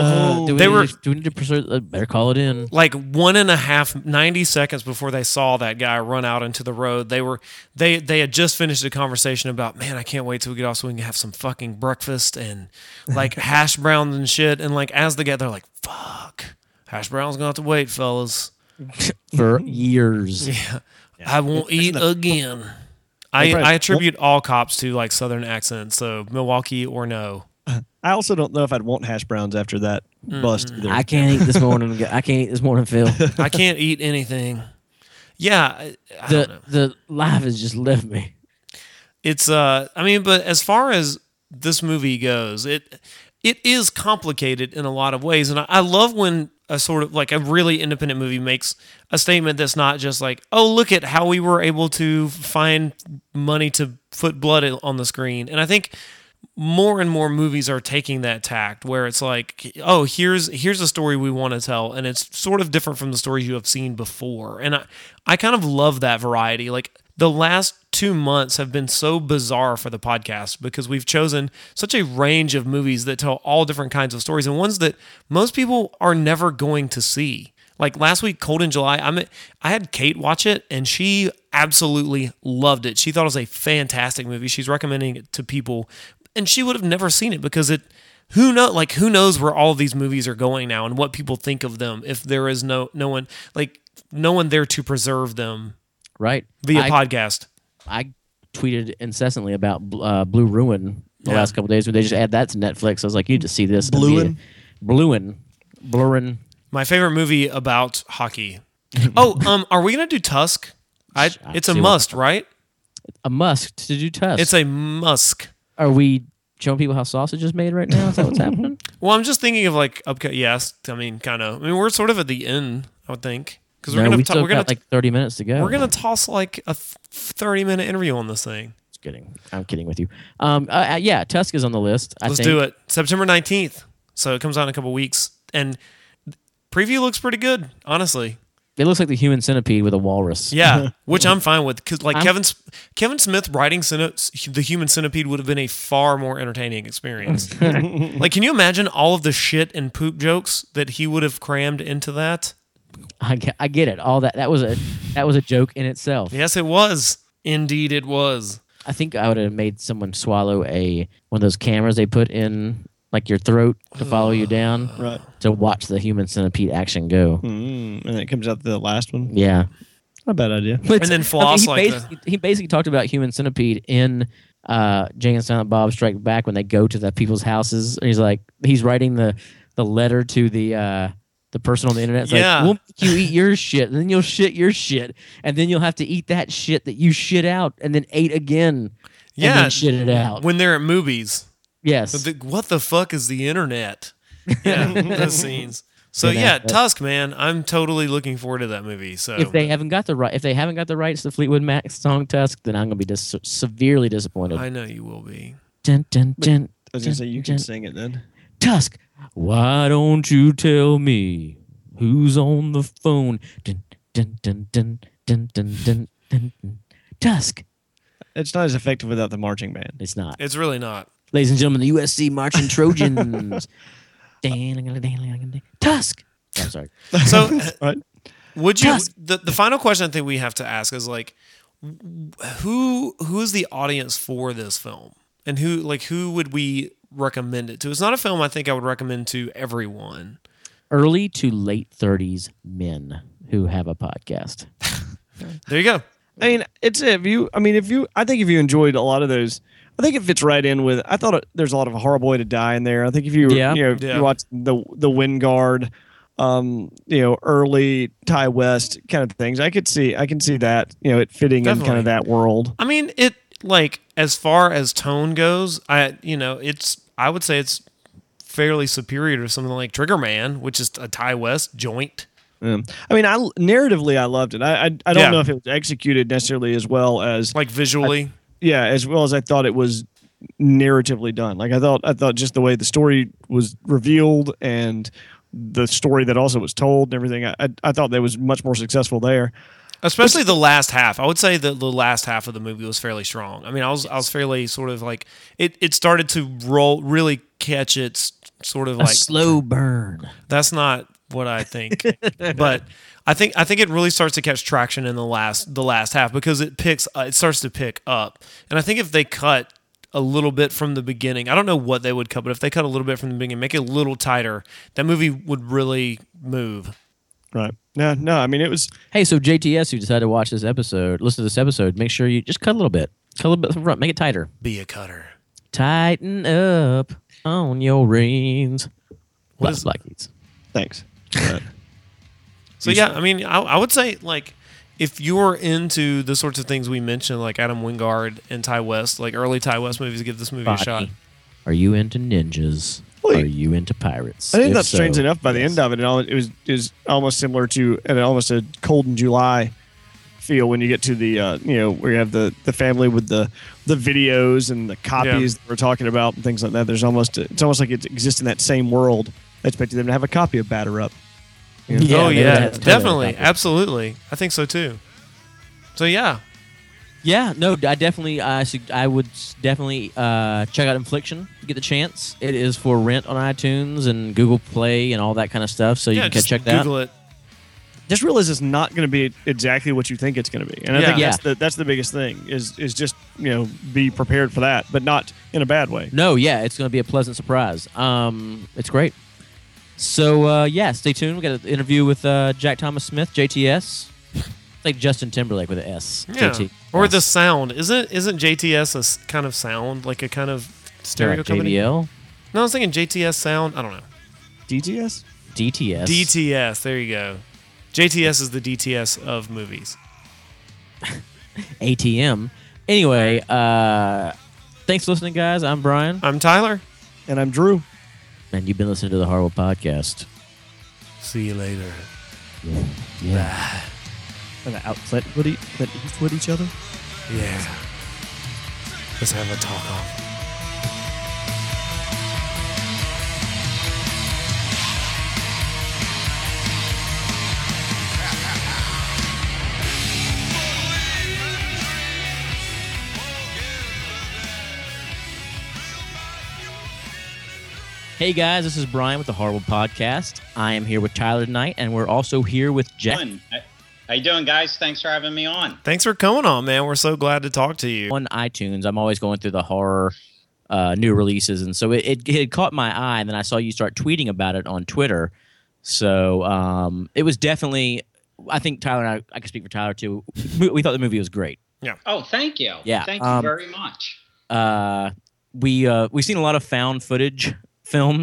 Do we need to pursue? Better call it in. Like 90 seconds before they saw that guy run out into the road, they had just finished a conversation about, man, I can't wait till we get off so we can have some fucking breakfast and like hash browns and shit. And like as they're like, fuck, hash browns gonna have to wait, fellas, for years. Yeah. I won't eat again. I attribute all cops to like Southern accents, so Milwaukee or no. I also don't know if I'd want hash browns after that bust either. I can't eat this morning. Phil. I can't eat anything. Yeah, the life has just left me. It's but as far as this movie goes, it is complicated in a lot of ways, and I love when a sort of like a really independent movie makes a statement that's not just like, oh, look at how we were able to find money to put blood on the screen. And I think more and more movies are taking that tact where it's like, oh, here's a story we want to tell, and it's sort of different from the stories you have seen before. And I kind of love that variety. Like the last 2 months have been so bizarre for the podcast because we've chosen such a range of movies that tell all different kinds of stories and ones that most people are never going to see. Like last week, Cold in July, I had Kate watch it and she absolutely loved it. She thought it was a fantastic movie. She's recommending it to people and she would have never seen it because who knows where all of these movies are going now and what people think of them if there is no one there to preserve them. Right. Via podcast. I tweeted incessantly about Blue Ruin the last couple of days when they just add that to Netflix. I was like, you need to see this. Bluin. My favorite movie about hockey. Are we gonna do Tusk? It's a must, right? A must to do Tusk. It's a musk. Are we showing people how sausage is made right now? Is that what's happening? Well, I'm just thinking of like yes. Kind of. we're sort of at the end, I would think. Because we're gonna like 30 minutes to go. We're gonna toss like a 30-minute interview on this thing. Just kidding. I'm kidding with you. Yeah, Tusk is on the list. Let's do it. September 19th. So it comes out in a couple weeks, and preview looks pretty good. Honestly, it looks like the Human Centipede with a walrus. Yeah, which I'm fine with because like Kevin Smith writing the Human Centipede would have been a far more entertaining experience. Like, can you imagine all of the shit and poop jokes that he would have crammed into that? I get it. All that was a joke in itself. Yes, it was. Indeed, it was. I think I would have made someone swallow one of those cameras they put in like your throat to follow you down, right? To watch the Human Centipede action go. And it comes out the last one. Yeah, not a bad idea. And then floss he basically talked about Human Centipede in Jay and Silent Bob Strike Back when they go to the people's houses. And he's writing the letter to the The person on the internet. It's Yeah. like, we'll make you eat your shit, and then you'll shit your shit, and then you'll have to eat that shit that you shit out, and then ate again, and then shit it out. When they're at movies. Yes. What the fuck is the internet? Yeah, those scenes. So Yeah, Tusk, man, I'm totally looking forward to that movie. So if they haven't got the rights to Fleetwood Mac song Tusk, then I'm gonna be severely disappointed. I know you will be. Dun, dun, dun, I was gonna say you can dun. sing it then. Tusk, why don't you tell me who's on the phone? Dun, dun, dun, dun, dun, dun, dun, dun, dun. Tusk. It's not as effective without the marching band. It's not. It's really not. Ladies and gentlemen, the USC Marching Trojans. Tusk. I'm sorry. So Right? would you Tusk. the final question I think we have to ask is like who is the audience for this film? And who would we recommend it to? It's not a film I think I would recommend to everyone. Early to late 30s men who have a podcast. There you go. I mean, I think if you enjoyed a lot of those, I think it fits right in with. I thought there's a lot of A Horrible Way to Die in there. I think if you Yeah. you watch the Wingard, early Ty West kind of things, I can see that it fitting in Definitely. kind of that world. I mean, it like as far as tone goes, I would say it's fairly superior to something like Trigger Man, which is a Ty West joint. I mean, narratively, I loved it. I don't Yeah. know if it was executed necessarily as well as Like visually. as well as I thought it was narratively done. Like I thought just the way the story was revealed and the story that also was told and everything. I thought that was much more successful there. Especially the last half. I would say that the last half of the movie was fairly strong. I mean, I was fairly sort of like it started to really catch its sort of A like slow burn. that's not what I think. But I think it really starts to catch traction in the last half because it starts to pick up. And I think if they cut a little bit from the beginning, I don't know what they would cut, but if they cut a little bit from the beginning, make it a little tighter, that movie would really move. Right. No. I mean, it was. Hey, so JTS who decided to watch this episode, listen to this episode, make sure you just cut a little bit. Cut a little bit from front, make it tighter. Be a cutter. Tighten up on your reins. What is- Black Keats. Thanks. So yeah, I mean, I would say like if you're into the sorts of things we mentioned, like Adam Wingard and Ty West, like early Ty West movies, give this movie a shot. Bonnie, are you into ninjas? Well, Are you into pirates? I think If that's strange so, enough. By the yes. end of it, it was almost similar to almost a Cold in July feel when you get to the where you have the family with the videos and the copies that we're talking about and things like that. It's almost like it exists in that same world. I expected them to have a copy of Batter Up. You know? Yeah, Oh they yeah, would have totally definitely, have a copy. absolutely. I think so too. So yeah, Yeah, no, I would definitely check out Infliction if you get the chance. It is for rent on iTunes and Google Play and all that kind of stuff, so you can just check that. Google it. Just realize it's not going to be exactly what you think it's going to be, and I Yeah. think that's the biggest thing is just be prepared for that, but not in a bad way. No, yeah, it's going to be a pleasant surprise. It's great. So stay tuned. We got an interview with Jack Thomas Smith, JTS. It's like Justin Timberlake with an S. Yeah, JT. or the sound. Isn't JTS a kind of sound, like a kind of stereo Like company? JBL, No, I was thinking JTS sound. I don't know. DTS. DTS. DTS. There you go. JTS is the DTS of movies. ATM. Anyway, thanks for listening, guys. I'm Brian, I'm Tyler. And I'm Drew. and you've been listening to the Horrible Podcast. See you later. Yeah. And the outlet with each other. Yeah. Let's have a talk off. Hey guys, this is Brian with the Horrible Podcast. I am here with Tyler tonight, and we're also here with Jack How you doing, guys? Thanks for having me on. Thanks for coming on, man. We're so glad to talk to you. on iTunes. I'm always going through the horror new releases, and so it had caught my eye, and then I saw you start tweeting about it on Twitter. So it was definitely, I think Tyler and I can speak for Tyler too. We thought the movie was great. Oh, thank you. Yeah, Thank you very much. We've seen a lot of found footage films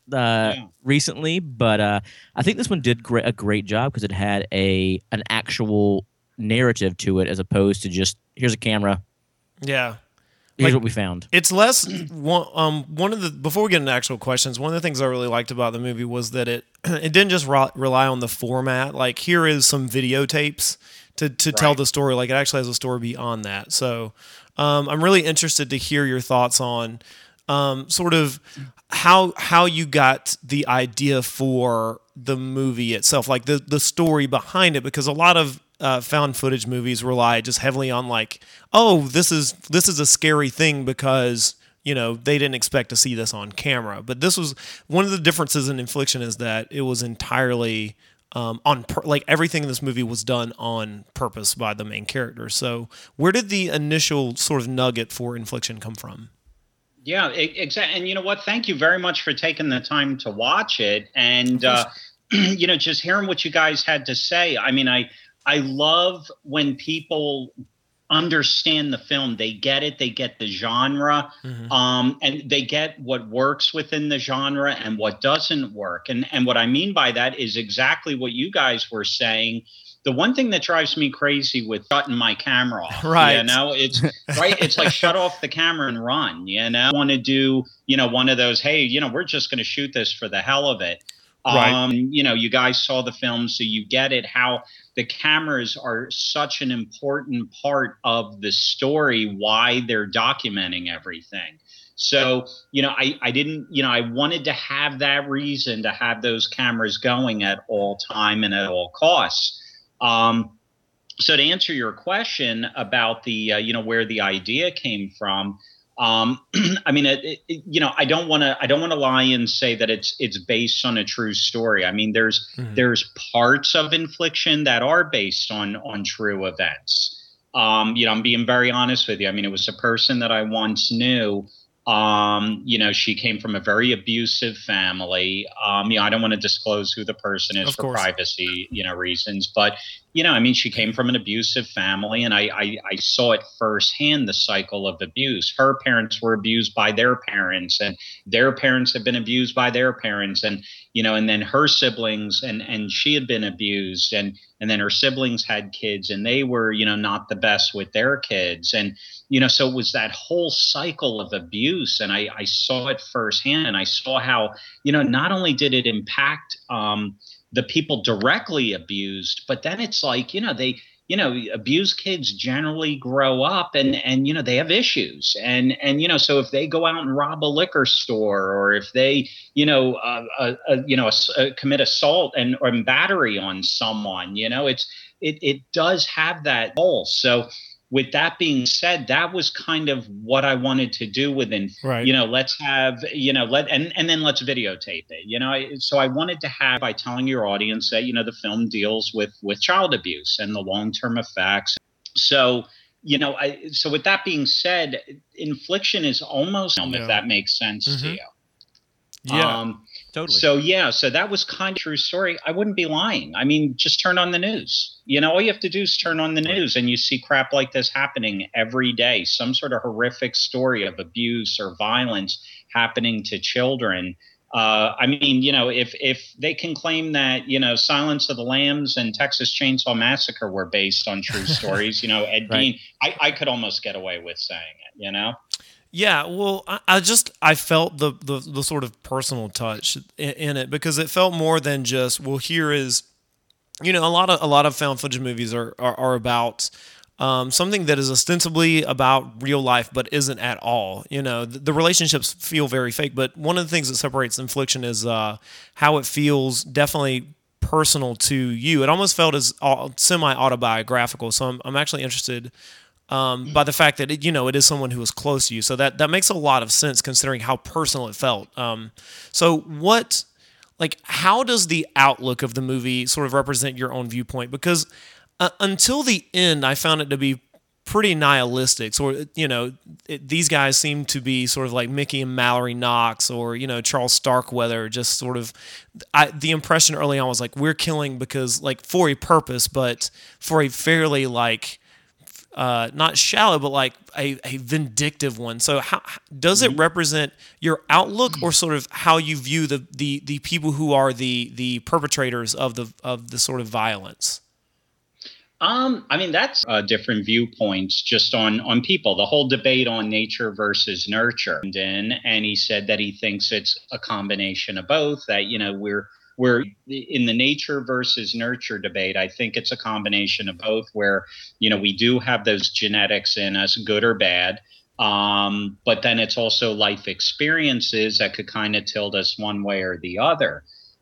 recently, but I think this one did a great job because it had an actual narrative to it as opposed to just here's a camera, Yeah. here's what we found. It's less one of the before we get into actual questions. One of the things I really liked about the movie was that it didn't just rely on the format. Like here is some videotapes to tell the story. Like it actually has a story beyond that. So I'm really interested to hear your thoughts on sort of how you got the idea for the movie itself, like the story behind it, because a lot of found footage movies rely just heavily on like, oh, this is a scary thing because they didn't expect to see this on camera. But this was one of the differences in Infliction is that it was entirely like everything in this movie was done on purpose by the main character. So where did the initial sort of nugget for Infliction come from? Yeah, exactly. And you know what? Thank you very much for taking the time to watch it. And, just hearing what you guys had to say. I mean, I love when people understand the film. They get it. They get the genre, and they get what works within the genre and what doesn't work. And what I mean by that is exactly what you guys were saying. The one thing that drives me crazy with shutting my camera off, right? It's right. It's like shut off the camera and run. I want to do, one of those. Hey, we're just going to shoot this for the hell of it. Right. You guys saw the film, so you get it. How the cameras are such an important part of the story. Why they're documenting everything. So, I didn't, I wanted to have that reason to have those cameras going at all time and at all costs. So to answer your question about the, where the idea came from, I mean, I don't want to lie and say that it's based on a true story. I mean, there's parts of Infliction that are based on true events. I'm being very honest with you. I mean, it was a person that I once knew. She came from a very abusive family. I don't want to disclose who the person is for privacy, reasons, but, she came from an abusive family, and I saw it firsthand, the cycle of abuse. Her parents were abused by their parents, and their parents had been abused by their parents. And, and then her siblings and she had been abused, and then her siblings had kids, and they were, not the best with their kids. And, so it was that whole cycle of abuse. And I saw it firsthand, and I saw how, not only did it impact the people directly abused, but then it's like, they, abused kids generally grow up and they have issues. And so if they go out and rob a liquor store, or if they, commit assault or battery on someone, it does have that toll. So with that being said, that was kind of what I wanted to do within, let's have, and then let's videotape it, so I wanted to have, by telling your audience that, the film deals with child abuse and the long-term effects. So, so with that being said, Infliction is almost, if that makes sense to you. Yeah. Totally. So that was kind of a true story. I wouldn't be lying. I mean, just turn on the news. All you have to do is turn on the news, and you see crap like this happening every day. Some sort of horrific story of abuse or violence happening to children. I mean, if they can claim that, Silence of the Lambs and Texas Chainsaw Massacre were based on true stories, Ed Gein, I could almost get away with saying it, Yeah, well, I felt the sort of personal touch in it, because it felt more than just, well, here is, a lot of found footage movies are about something that is ostensibly about real life but isn't at all. The relationships feel very fake, but one of the things that separates Infliction is how it feels definitely personal to you. It almost felt as semi-autobiographical, so I'm actually interested by the fact that it is someone who is close to you. So that makes a lot of sense considering how personal it felt. So how does the outlook of the movie sort of represent your own viewpoint? Because until the end, I found it to be pretty nihilistic. So, these guys seem to be sort of like Mickey and Mallory Knox, or, Charles Starkweather, just sort of, the impression early on was like, we're killing because, like, for a purpose, but for a fairly, like, not shallow, but like a vindictive one. So how does it represent your outlook, or sort of how you view the people who are the perpetrators of the sort of violence? I mean, that's different viewpoints just on people. The whole debate on nature versus nurture. And he said that he thinks it's a combination of both, that, we're in the nature versus nurture debate. I think it's a combination of both, where, we do have those genetics in us, good or bad. But then it's also life experiences that could kind of tilt us one way or the other.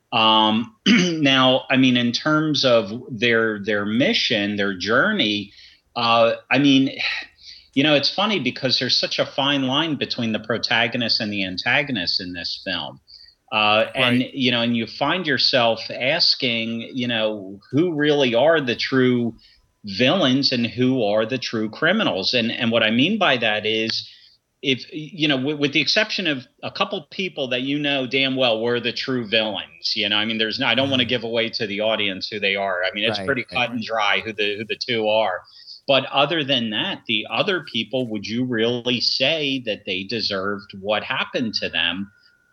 Now, I mean, in terms of their mission, their journey, I mean, it's funny because there's such a fine line between the protagonist and the antagonist in this film. And you find yourself asking, who really are the true villains and who are the true criminals. And what I mean by that is, if, with the exception of a couple people that damn well were the true villains, I mean, I don't want to give away to the audience who they are. I mean, it's pretty cut and dry who the two are. But other than that, the other people, would you really say that they deserved what happened to them?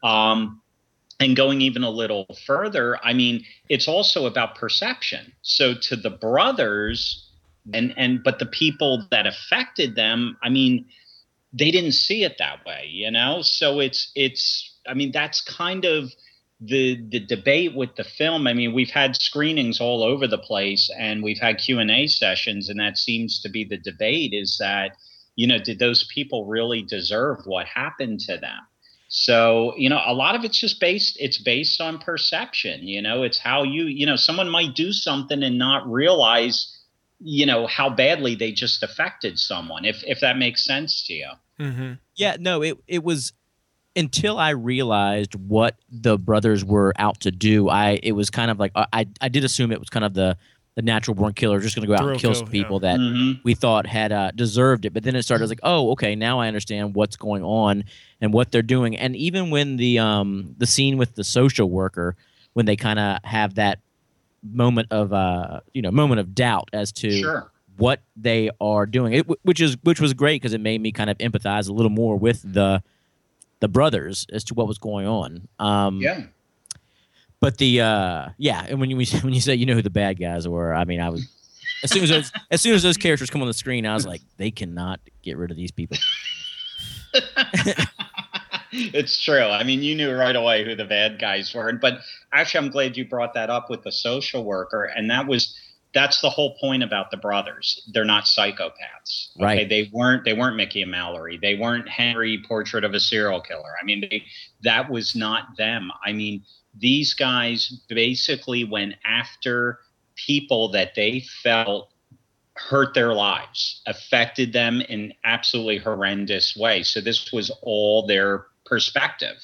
And going even a little further, I mean, it's also about perception. So to the brothers but the people that affected them, I mean, they didn't see it that way, So I mean, that's kind of the debate with the film. I mean, we've had screenings all over the place, and we've had Q&A sessions, and that seems to be the debate, is that, did those people really deserve what happened to them? So, a lot of it's just based on perception. It's how someone might do something and not realize, how badly they just affected someone, if that makes sense to you. Mm-hmm. Yeah, no, it was until I realized what the brothers were out to do. It was kind of like, I did assume it was kind of the natural born killer, just going to go out and kill some people that we thought had deserved it. But then it started, I was like, oh, okay, now I understand what's going on and what they're doing. And even when the scene with the social worker, when they kind of have that moment of moment of doubt as to what they are doing, which was great, because it made me kind of empathize a little more with the brothers as to what was going on. But and when you say who the bad guys were, I mean, I was as soon as those characters come on the screen, I was like, they cannot get rid of these people. It's true. I mean, you knew right away who the bad guys were. But actually, I'm glad you brought that up with the social worker, and that's the whole point about the brothers. They're not psychopaths. Okay? Right. They weren't Mickey and Mallory. They weren't Henry, Portrait of a Serial Killer. I mean, that was not them. I mean, these guys basically went after people that they felt hurt their lives, affected them in absolutely horrendous ways. So this was all their perspective.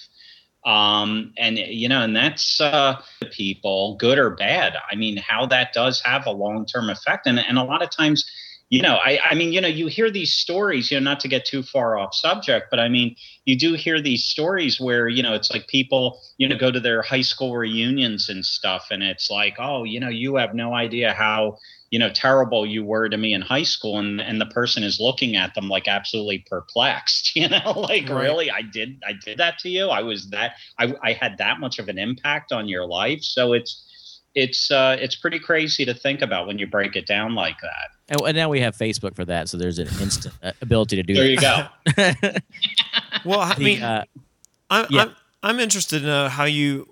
And that's people, good or bad. I mean, how that does have a long-term effect. And a lot of times, I mean, you hear these stories, not to get too far off subject, but I mean, you do hear these stories where, it's like people, go to their high school reunions and stuff. And it's like, oh, you have no idea how, terrible you were to me in high school. And the person is looking at them like absolutely perplexed, like, right. Really, I did that to you. I had that much of an impact on your life. So it's pretty crazy to think about when you break it down like that. And now we have Facebook for that, so there's an instant ability to do there that. There you go. Well, I mean, I'm interested to know how you,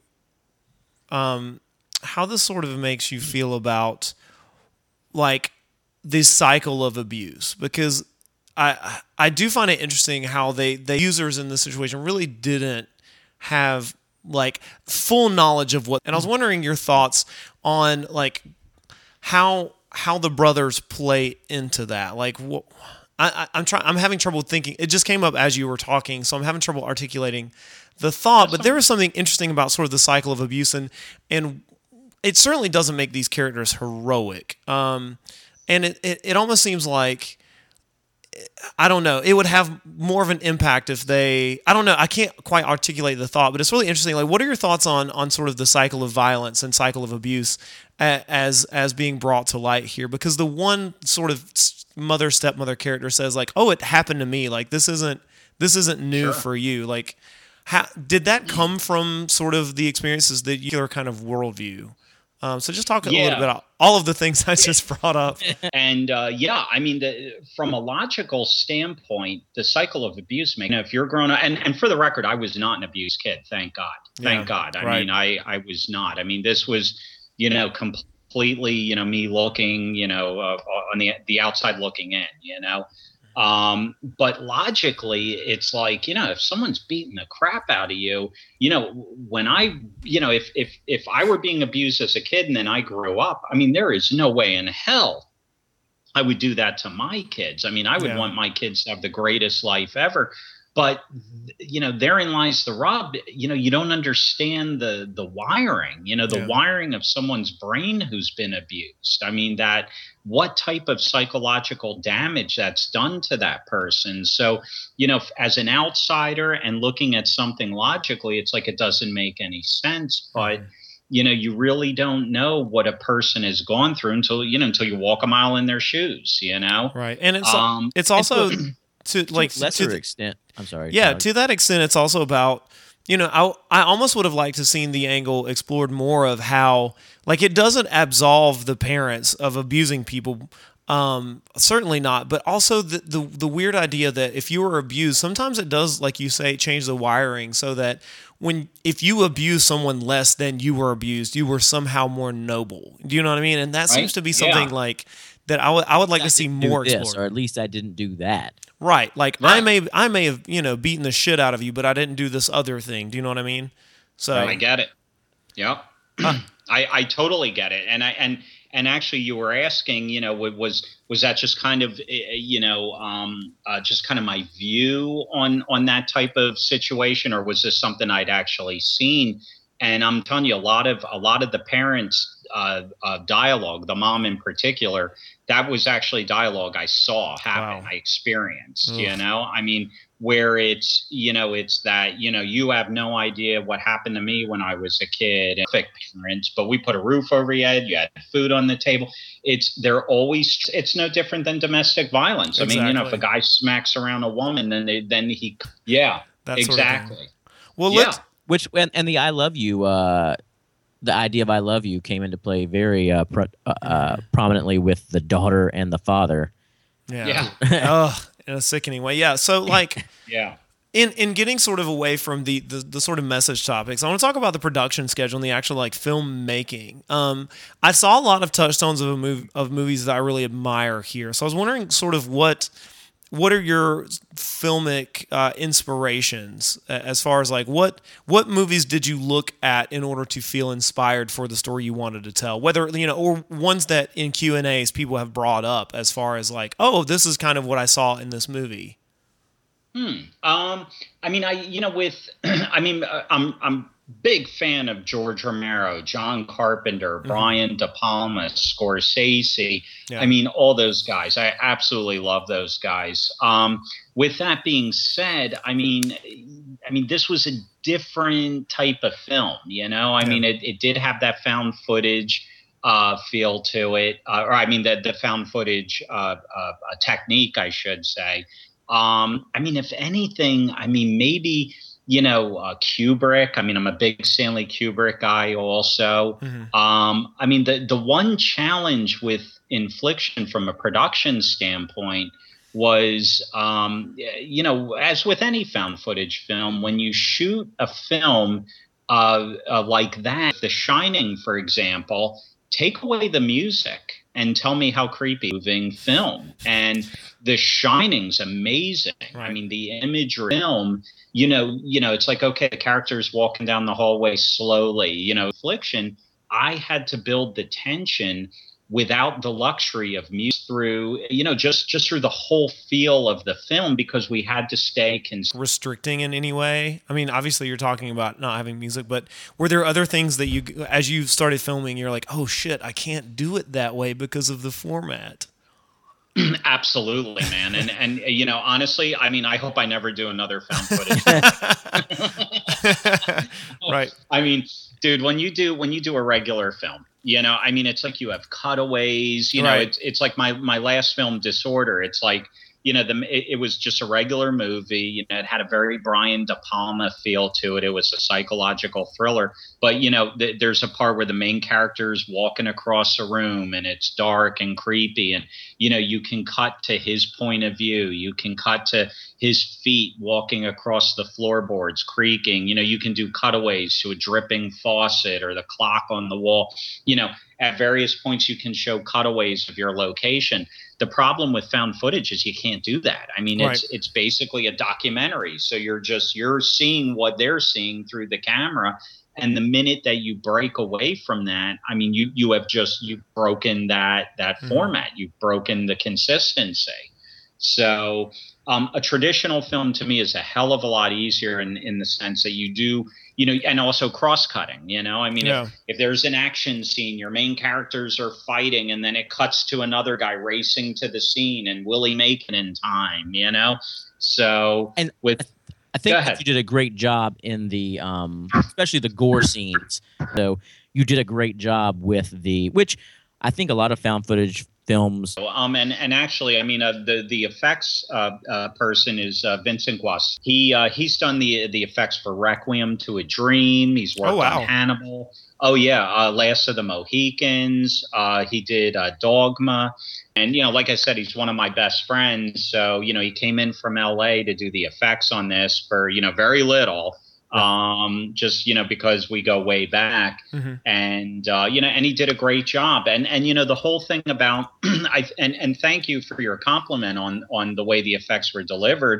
how this sort of makes you feel about, like, this cycle of abuse, because I do find it interesting how the users in this situation really didn't have, like, full knowledge of what. And I was wondering your thoughts on, like, how the brothers play into that. Like, what I'm having trouble thinking. It just came up as you were talking, so I'm having trouble articulating the thought. But there was something interesting about sort of the cycle of abuse, and it certainly doesn't make these characters heroic. And it almost seems like, I don't know, it would have more of an impact if they, I don't know, I can't quite articulate the thought, but it's really interesting. Like, what are your thoughts on sort of the cycle of violence and cycle of abuse as being brought to light here, because the one sort of mother stepmother character says like, "Oh, it happened to me. Like this isn't new Sure. for you." Like, how did that come from? Sort of the experiences that your kind of worldview. So just talk a little bit about all of the things I just brought up. And I mean, from a logical standpoint, the cycle of abuse, if you're grown up, and for the record, I was not an abused kid. Thank God. Thank God. I mean, I was not. I mean, this was, completely, me looking, on the outside looking in, but logically, it's like, if someone's beating the crap out of you, when if I were being abused as a kid and then I grew up, I mean, there is no way in hell I would do that to my kids. I mean, I would want my kids to have the greatest life ever. But, therein lies the rub. You don't understand the wiring, the wiring of someone's brain who's been abused. I mean, what type of psychological damage that's done to that person. So, as an outsider and looking at something logically, it's like it doesn't make any sense. But, you really don't know what a person has gone through until you walk a mile in their shoes, Right. And it's also to lesser extent. I'm sorry. Yeah, to that extent, it's also about, I almost would have liked to seen the angle explored more of how, like, it doesn't absolve the parents of abusing people. Certainly not. But also the weird idea that if you were abused, sometimes it does, like you say, change the wiring so that if you abuse someone less than you were abused, you were somehow more noble. Do you know what I mean? And that seems to be something like that I would like to see more explored. Or at least I didn't do that. Right. Like I may have, beaten the shit out of you, but I didn't do this other thing. Do you know what I mean? So I get it. Yeah. I totally get it. And actually you were asking, was that just kind of, just kind of my view on that type of situation, or was this something I'd actually seen? And I'm telling you, a lot of the parents' dialogue, the mom in particular, that was actually dialogue I saw happen, I experienced. Ugh. I mean, where it's that you have no idea what happened to me when I was a kid. And quick parents, but we put a roof over your head. You had food on the table. It's no different than domestic violence. Exactly. I mean, if a guy smacks around a woman, then he That's exactly. Sort of well, Which and the I love you, the idea of I love you came into play very prominently with the daughter and the father. Yeah. In a sickening way. Yeah. So like, in getting sort of away from the sort of message topics, I want to talk about the production schedule and the actual like filmmaking. I saw a lot of touchstones of movies that I really admire here. So I was wondering sort of what are your filmic inspirations as far as like what movies did you look at in order to feel inspired for the story you wanted to tell? Whether, or ones that in Q&As people have brought up as far as like, oh, this is kind of what I saw in this movie. I mean, I'm big fan of George Romero, John Carpenter, Brian De Palma, Scorsese. Yeah. I mean, all those guys. I absolutely love those guys. With that being said, I mean, this was a different type of film. I mean, it did have that found footage feel to it, or I mean, the found footage technique, I should say. I mean, if anything, I mean, maybe. Kubrick. I mean, I'm a big Stanley Kubrick guy also. I mean, the one challenge with Infliction from a production standpoint was, as with any found footage film, when you shoot a film like that, The Shining, for example, take away the music and tell me how creepy moving film. And The Shining's amazing. Right. I mean, the imagery film, it's like, okay, the character's walking down the hallway slowly. Affliction, I had to build the tension without the luxury of music through, just through the whole feel of the film, because we had to stay restricting in any way. I mean, obviously you're talking about not having music, but were there other things that as you started filming, you're like, oh shit, I can't do it that way because of the format? Absolutely, man. And honestly, I mean, I hope I never do another found footage. Right. I mean, dude, when you do a regular film, I mean, it's like you have cutaways. Right. It's like my last film, Disorder. It's like it was just a regular movie. It had a very Brian De Palma feel to it. It was a psychological thriller. But there's a part where the main character is walking across a room and it's dark and creepy, and you can cut to his point of view. You can cut to his feet walking across the floorboards, creaking. You can do cutaways to a dripping faucet or the clock on the wall. At various points, you can show cutaways of your location. The problem with found footage is you can't do that. I mean, Right. it's basically a documentary. So you're seeing what they're seeing through the camera. And the minute that you break away from that, I mean, you've broken that format. You've broken the consistency. So a traditional film to me is a hell of a lot easier in the sense that you do, and also cross-cutting, I mean, if there's an action scene, your main characters are fighting and then it cuts to another guy racing to the scene and will he make it in time, So And with I think Go that ahead. you did a great job in the, especially the gore scenes. So you did a great job with which I think a lot of found footage films. And actually, I mean, the effects person is Vincent Guas. He's done the effects for Requiem to a Dream. He's worked wow. on Hannibal. Oh yeah, Last of the Mohicans. He did Dogma, and like I said, he's one of my best friends. So he came in from L.A. to do the effects on this for very little. Just because we go way back, and and he did a great job, and the whole thing about and thank you for your compliment on the way the effects were delivered.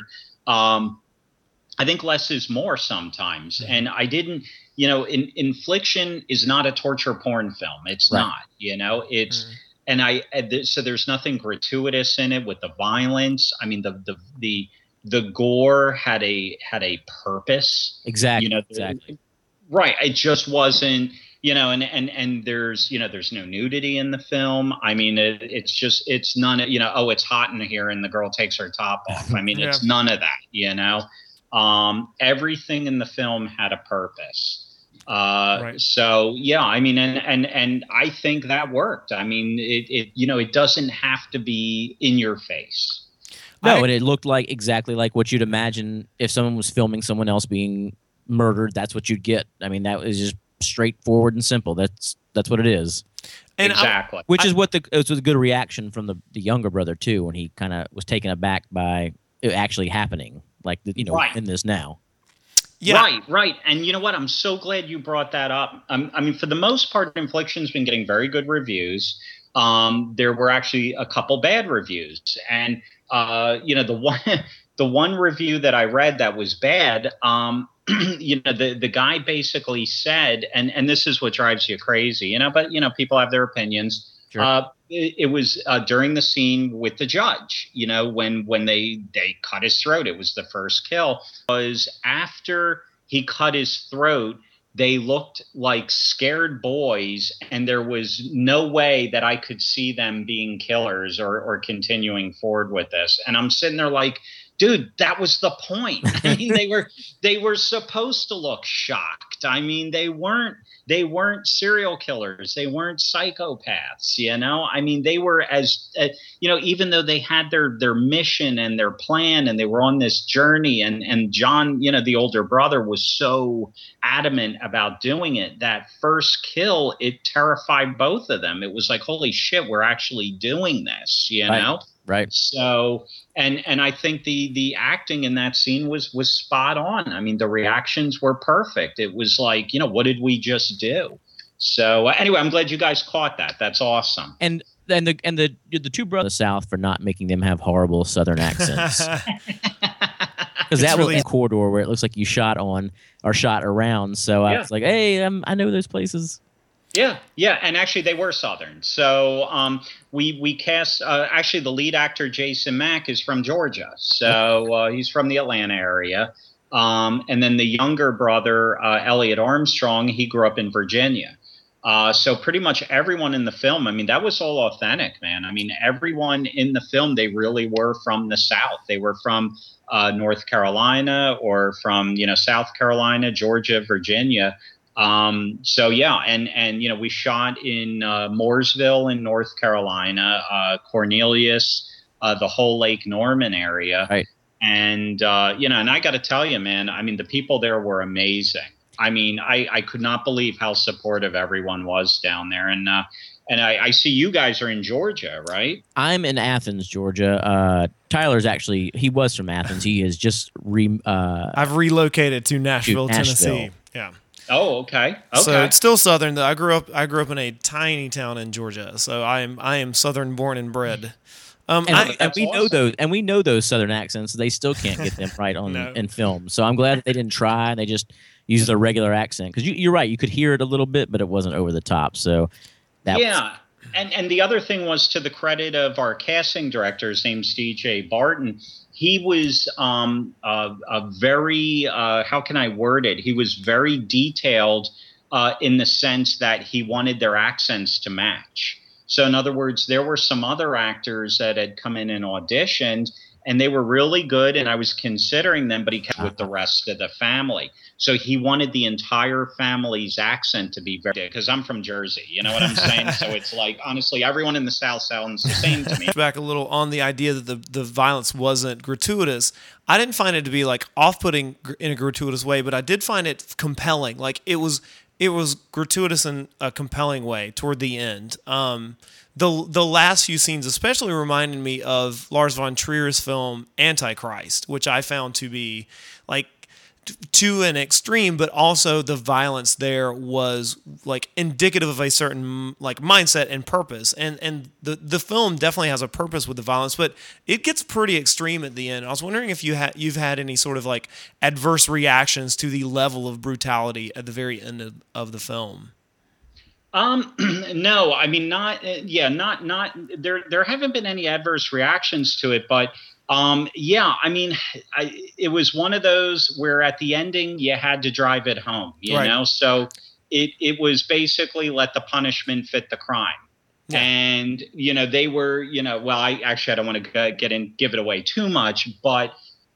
I think less is more sometimes, and I didn't. Infliction is not a torture porn film. It's Right. not. It's and so there's nothing gratuitous in it with the violence. I mean the gore had a purpose. Exactly. Exactly. Right. It just wasn't, and there's no nudity in the film. I mean, it's none of, it's hot in here and the girl takes her top off. I mean, It's none of that, everything in the film had a purpose. Right. So yeah, I mean, and I think that worked. I mean, it doesn't have to be in your face. No, and it looked like exactly like what you'd imagine if someone was filming someone else being murdered. That's what you'd get. I mean, that was just straightforward and simple. That's what it is. And Exactly. Which is what it was a good reaction from the younger brother too, when he kind of was taken aback by it actually happening, like Right. in this now. Yeah. Right. And you know what? I'm so glad you brought that up. I mean, for the most part, Infliction's been getting very good reviews. There were actually a couple bad reviews, and the one review that I read that was bad. The guy basically said, and this is what drives you crazy, but people have their opinions. Sure. It was during the scene with the judge, when they cut his throat. It was the first kill. It was after he cut his throat, they looked like scared boys, and there was no way that I could see them being killers or continuing forward with this. And I'm sitting there like, dude, that was the point. I mean, they were supposed to look shocked. I mean, they weren't serial killers. They weren't psychopaths, I mean, they were even though they had their mission and their plan and they were on this journey, and John, the older brother, was so adamant about doing it. That first kill, it terrified both of them. It was like, holy shit, we're actually doing this, Right. So, and I think the acting in that scene was spot on. I mean, the reactions were perfect. It was like, what did we just do? So anyway, I'm glad you guys caught that. That's awesome. And then the two brothers in the South for not making them have horrible Southern accents. Because that was a corridor where it looks like you shot on or shot around. So I was like, hey, I know those places. Yeah, and actually they were Southern. So we cast actually the lead actor Jason Mack is from Georgia, so he's from the Atlanta area, and then the younger brother Elliot Armstrong, he grew up in Virginia. So pretty much everyone in the film, I mean, that was all authentic, man. I mean, everyone in the film, they really were from the South. They were from North Carolina or from South Carolina, Georgia, Virginia. So yeah, and we shot in Mooresville in North Carolina, Cornelius, the whole Lake Norman area. Right. And and I got to tell you, man, I mean, the people there were amazing. I mean, I could not believe how supportive everyone was down there. And I see you guys are in Georgia, right? I'm in Athens, Georgia. Tyler's actually, he was from Athens. He is just I've relocated to Nashville, Tennessee. Yeah. Oh, okay. So it's still Southern. I grew up in a tiny town in Georgia. So I am Southern born and bred. And we know those, and we know those Southern accents. They still can't get them right on in film. So I'm glad that they didn't try. They just used a regular accent, because you're right. You could hear it a little bit, but it wasn't over the top. So and the other thing was, to the credit of our casting director, his name's DJ Barton. He was a very how can I word it? He was very detailed in the sense that he wanted their accents to match. So in other words, there were some other actors that had come in and auditioned, and they were really good, and I was considering them, but he kept with the rest of the family. So he wanted the entire family's accent to be very, because I'm from Jersey, you know what I'm saying? So it's like, honestly, everyone in the South sounds the same to me. Back a little on the idea that the violence wasn't gratuitous. I didn't find it to be like off-putting in a gratuitous way, but I did find it compelling. Like it was gratuitous in a compelling way toward the end. The last few scenes especially reminded me of Lars von Trier's film Antichrist, which I found to be like to an extreme, but also the violence there was like indicative of a certain like mindset and purpose. And the film definitely has a purpose with the violence, but it gets pretty extreme at the end. I was wondering if you've had any sort of like adverse reactions to the level of brutality at the very end of the film. No, I mean, not there haven't been any adverse reactions to it, but I mean, it was one of those where at the ending you had to drive it home, you know? So it was basically let the punishment fit the crime. Yeah. And, they were, well, I don't want to give it away too much, but,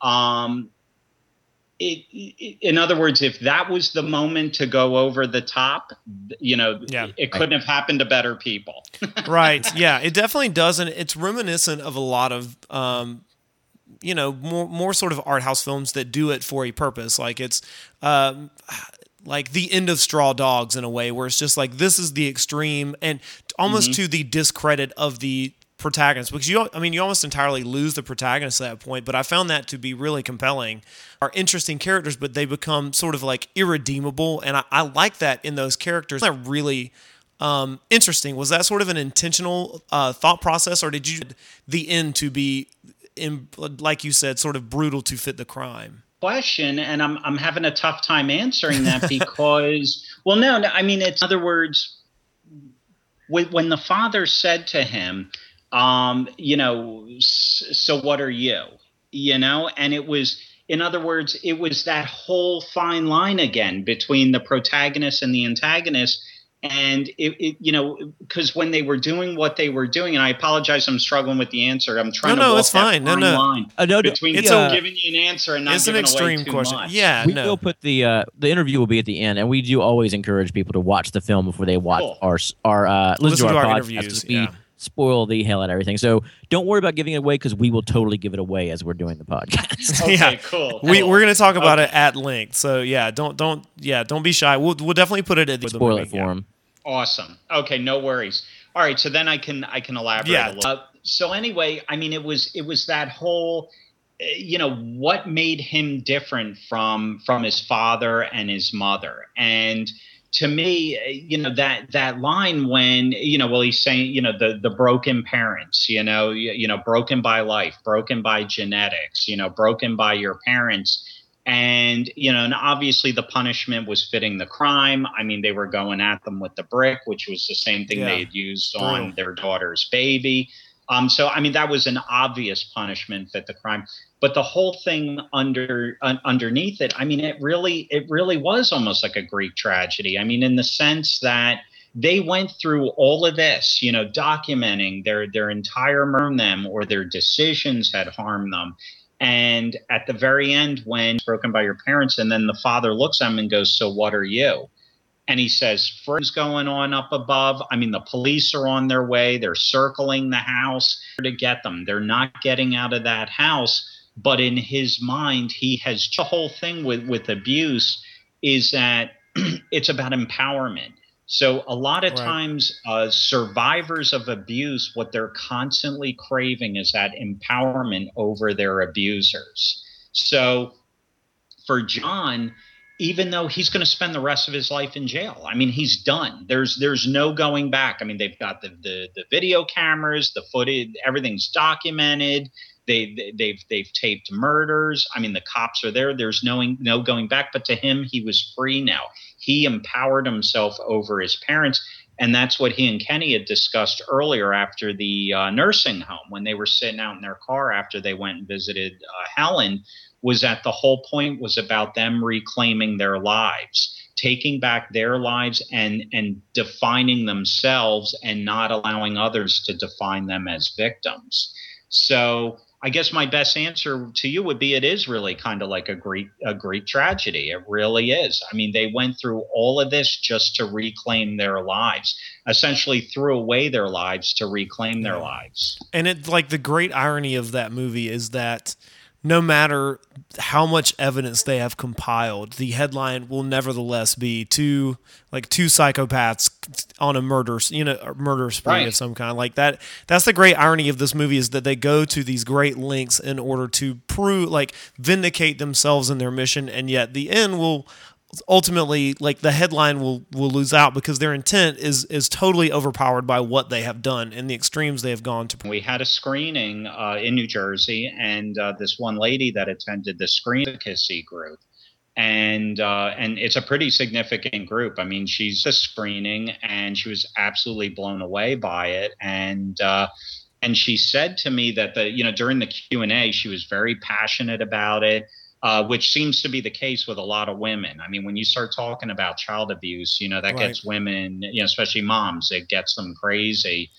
in other words, if that was the moment to go over the top, it couldn't have happened to better people. Right. Yeah, it definitely doesn't. It's reminiscent of a lot of, more sort of art house films that do it for a purpose. Like it's like the end of Straw Dogs in a way, where it's just like, this is the extreme and almost to the discredit of the protagonist, because you almost entirely lose the protagonist at that point. But I found that to be really compelling. Are interesting characters, but they become sort of like irredeemable, and I like that in those characters. That really interesting. Was that sort of an intentional thought process, or did you the end to be, like you said, sort of brutal to fit the crime? Question, and I'm having a tough time answering that because, well, no, I mean, it's, in other words, when the father said to him, so what are you? And it was, in other words, it was that whole fine line again between the protagonist and the antagonist. And because when they were doing what they were doing, and I apologize, I'm struggling with the answer. I'm trying to walk it's fine. that line between it's giving you an answer and not it's giving an extreme away too question. much. Yeah, we will put the interview will be at the end, and we do always encourage people to watch the film before they watch our listen to our podcast, interviews. We spoil the hell out of everything. So don't worry about giving it away, because we will totally give it away as we're doing the podcast. Okay, cool. We're going to talk about it at length. So don't be shy. We'll definitely put it at the spoil it for them. Awesome. Okay, no worries. All right, so then I can elaborate a little. So anyway, I mean, it was that whole, what made him different from his father and his mother. And to me, that line when, he's saying, the broken parents, broken by life, broken by genetics, broken by your parents. And, and obviously the punishment was fitting the crime. I mean, they were going at them with the brick, which was the same thing they had used on their daughter's baby. So, I mean, that was an obvious punishment, fit the crime. But the whole thing underneath it, I mean, it really was almost like a Greek tragedy. I mean, in the sense that they went through all of this, documenting their entire harm them, or their decisions had harmed them. And at the very end, when it's broken by your parents, and then the father looks at him and goes, so what are you? And he says, "Friends going on up above. I mean, the police are on their way. They're circling the house to get them. They're not getting out of that house." But in his mind, he has the whole thing with abuse is that it's about empowerment. So a lot of times, survivors of abuse, what they're constantly craving is that empowerment over their abusers. So for John, even though he's going to spend the rest of his life in jail, I mean, he's done. There's no going back. I mean, they've got the video cameras, the footage, everything's documented. They've taped murders. I mean, the cops are there. There's no going back. But to him, he was free now. He empowered himself over his parents. And that's what he and Kenny had discussed earlier after the nursing home, when they were sitting out in their car after they went and visited Helen, was that the whole point was about them reclaiming their lives, taking back their lives and defining themselves and not allowing others to define them as victims. So I guess my best answer to you would be it is really kind of like a Greek tragedy. It really is. I mean, they went through all of this just to reclaim their lives, essentially threw away their lives to reclaim their lives. And it, like, the great irony of that movie is that no matter how much evidence they have compiled, the headline will nevertheless be two psychopaths on a murder spree of some kind. Like that. That's the great irony of this movie, is that they go to these great lengths in order to vindicate themselves in their mission, and yet the end will ultimately, like, the headline will lose out because their intent is totally overpowered by what they have done and the extremes they have gone to. We had a screening in New Jersey, and this one lady that attended the screen advocacy group, and it's a pretty significant group. I mean, she's a screening, and she was absolutely blown away by it, and she said to me that during the Q&A, she was very passionate about it. Which seems to be the case with a lot of women. I mean, when you start talking about child abuse, that gets women, especially moms, it gets them crazy.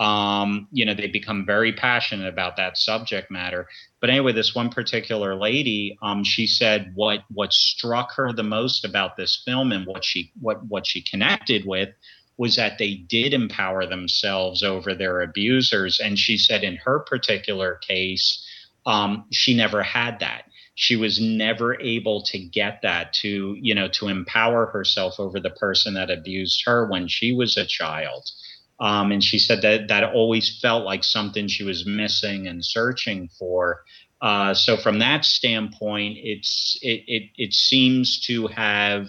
They become very passionate about that subject matter. But anyway, this one particular lady, she said what struck her the most about this film and what she connected with was that they did empower themselves over their abusers. And she said in her particular case, she never had that. She was never able to get that to empower herself over the person that abused her when she was a child. And she said that always felt like something she was missing and searching for. So from that standpoint, it seems to have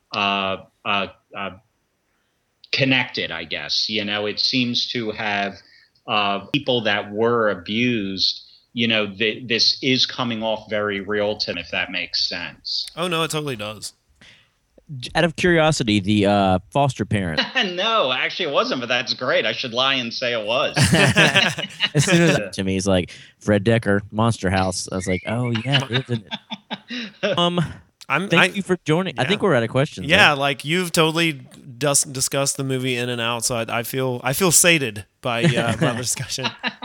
connected, I guess. It seems to have people that were abused. This is coming off very real to them, if that makes sense. Oh, no, it totally does. Out of curiosity, the foster parent. No, actually it wasn't, but that's great. I should lie and say it was. As soon as to me, he's like, Fred Decker, Monster House. I was like, oh, yeah, isn't it? Thank you for joining. Yeah. I think we're out of questions. Yeah, like you've totally discussed the movie in and out, so I feel sated by the discussion.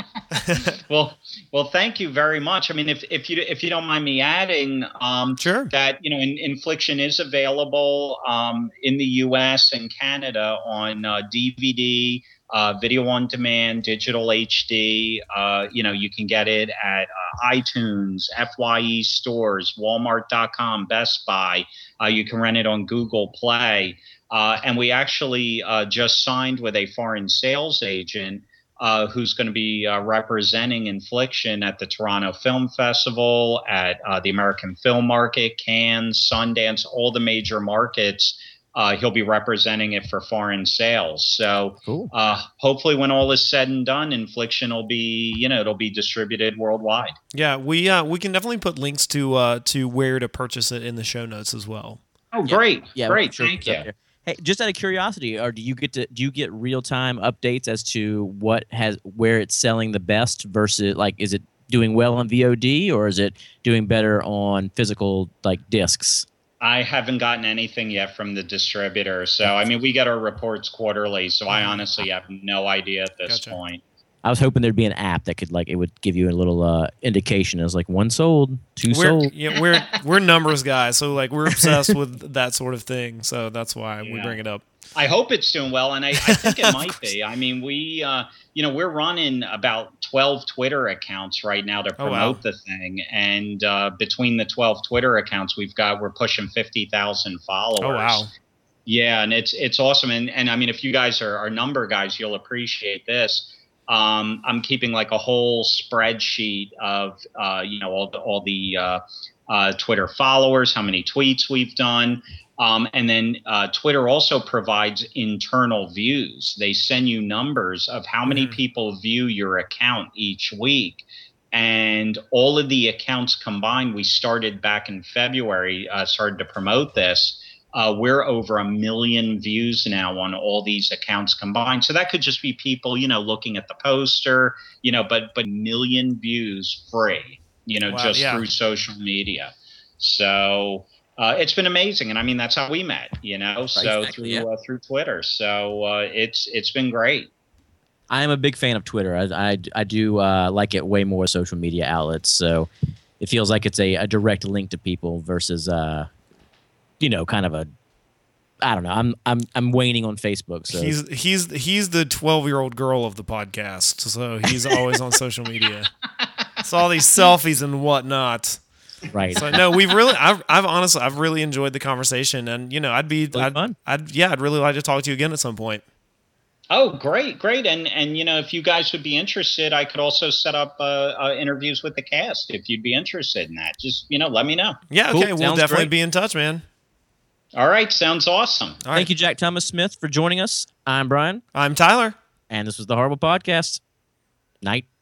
Well, thank you very much. I mean, if you don't mind me adding, sure, that Infliction is available in the U.S. and Canada on DVD, video on demand, digital HD. You can get it at iTunes, FYE stores, Walmart.com, Best Buy. You can rent it on Google Play. And we actually just signed with a foreign sales agent who's going to be representing Infliction at the Toronto Film Festival, at the American Film Market, Cannes, Sundance, all the major markets. He'll be representing it for foreign sales. So cool. Hopefully when all is said and done, Infliction will be, it'll be distributed worldwide. Yeah, we can definitely put links to where to purchase it in the show notes as well. Oh, great. Yeah, great. Sure. Thank you. Hey, just out of curiosity, or do you get real-time updates as to where it's selling the best versus, like, is it doing well on VOD or is it doing better on physical, like, discs? I haven't gotten anything yet from the distributor. So, I mean, we get our reports quarterly, so I honestly have no idea at this point. I was hoping there'd be an app that could it would give you a little indication as like one sold, two sold. Yeah, we're numbers guys, so like we're obsessed with that sort of thing. So that's why we bring it up. I hope it's doing well, and I think it might be. I mean, we're running about 12 Twitter accounts right now to promote the thing, and between the 12 Twitter accounts we're pushing 50,000 followers. Oh wow! Yeah, and it's awesome, and I mean, if you guys are number guys, you'll appreciate this. I'm keeping like a whole spreadsheet of all the Twitter followers, how many tweets we've done. And then Twitter also provides internal views. They send you numbers of how many people view your account each week. And all of the accounts combined, we started back in February, started to promote this. We're over 1 million views now on all these accounts combined. So that could just be people, looking at the poster, but 1 million views free, through social media. So it's been amazing, and I mean that's how we met, So exactly, through Twitter. So it's been great. I am a big fan of Twitter. I do like it way more social media outlets. So it feels like it's a direct link to people versus kind of I don't know. I'm waning on Facebook. So he's the 12-year-old girl of the podcast. So he's always on social media. It's all these selfies and whatnot. Right. So no, I've really enjoyed the conversation, and I'd really like to talk to you again at some point. Oh, great. And if you guys would be interested, I could also set up interviews with the cast if you'd be interested in that. Just let me know. Yeah, cool. okay, we'll Sounds definitely great. be in touch, man. All right, sounds awesome. All right. Thank you, Jack Thomas Smith, for joining us. I'm Brian, I'm Tyler. and this was the Horrible Podcast. Night.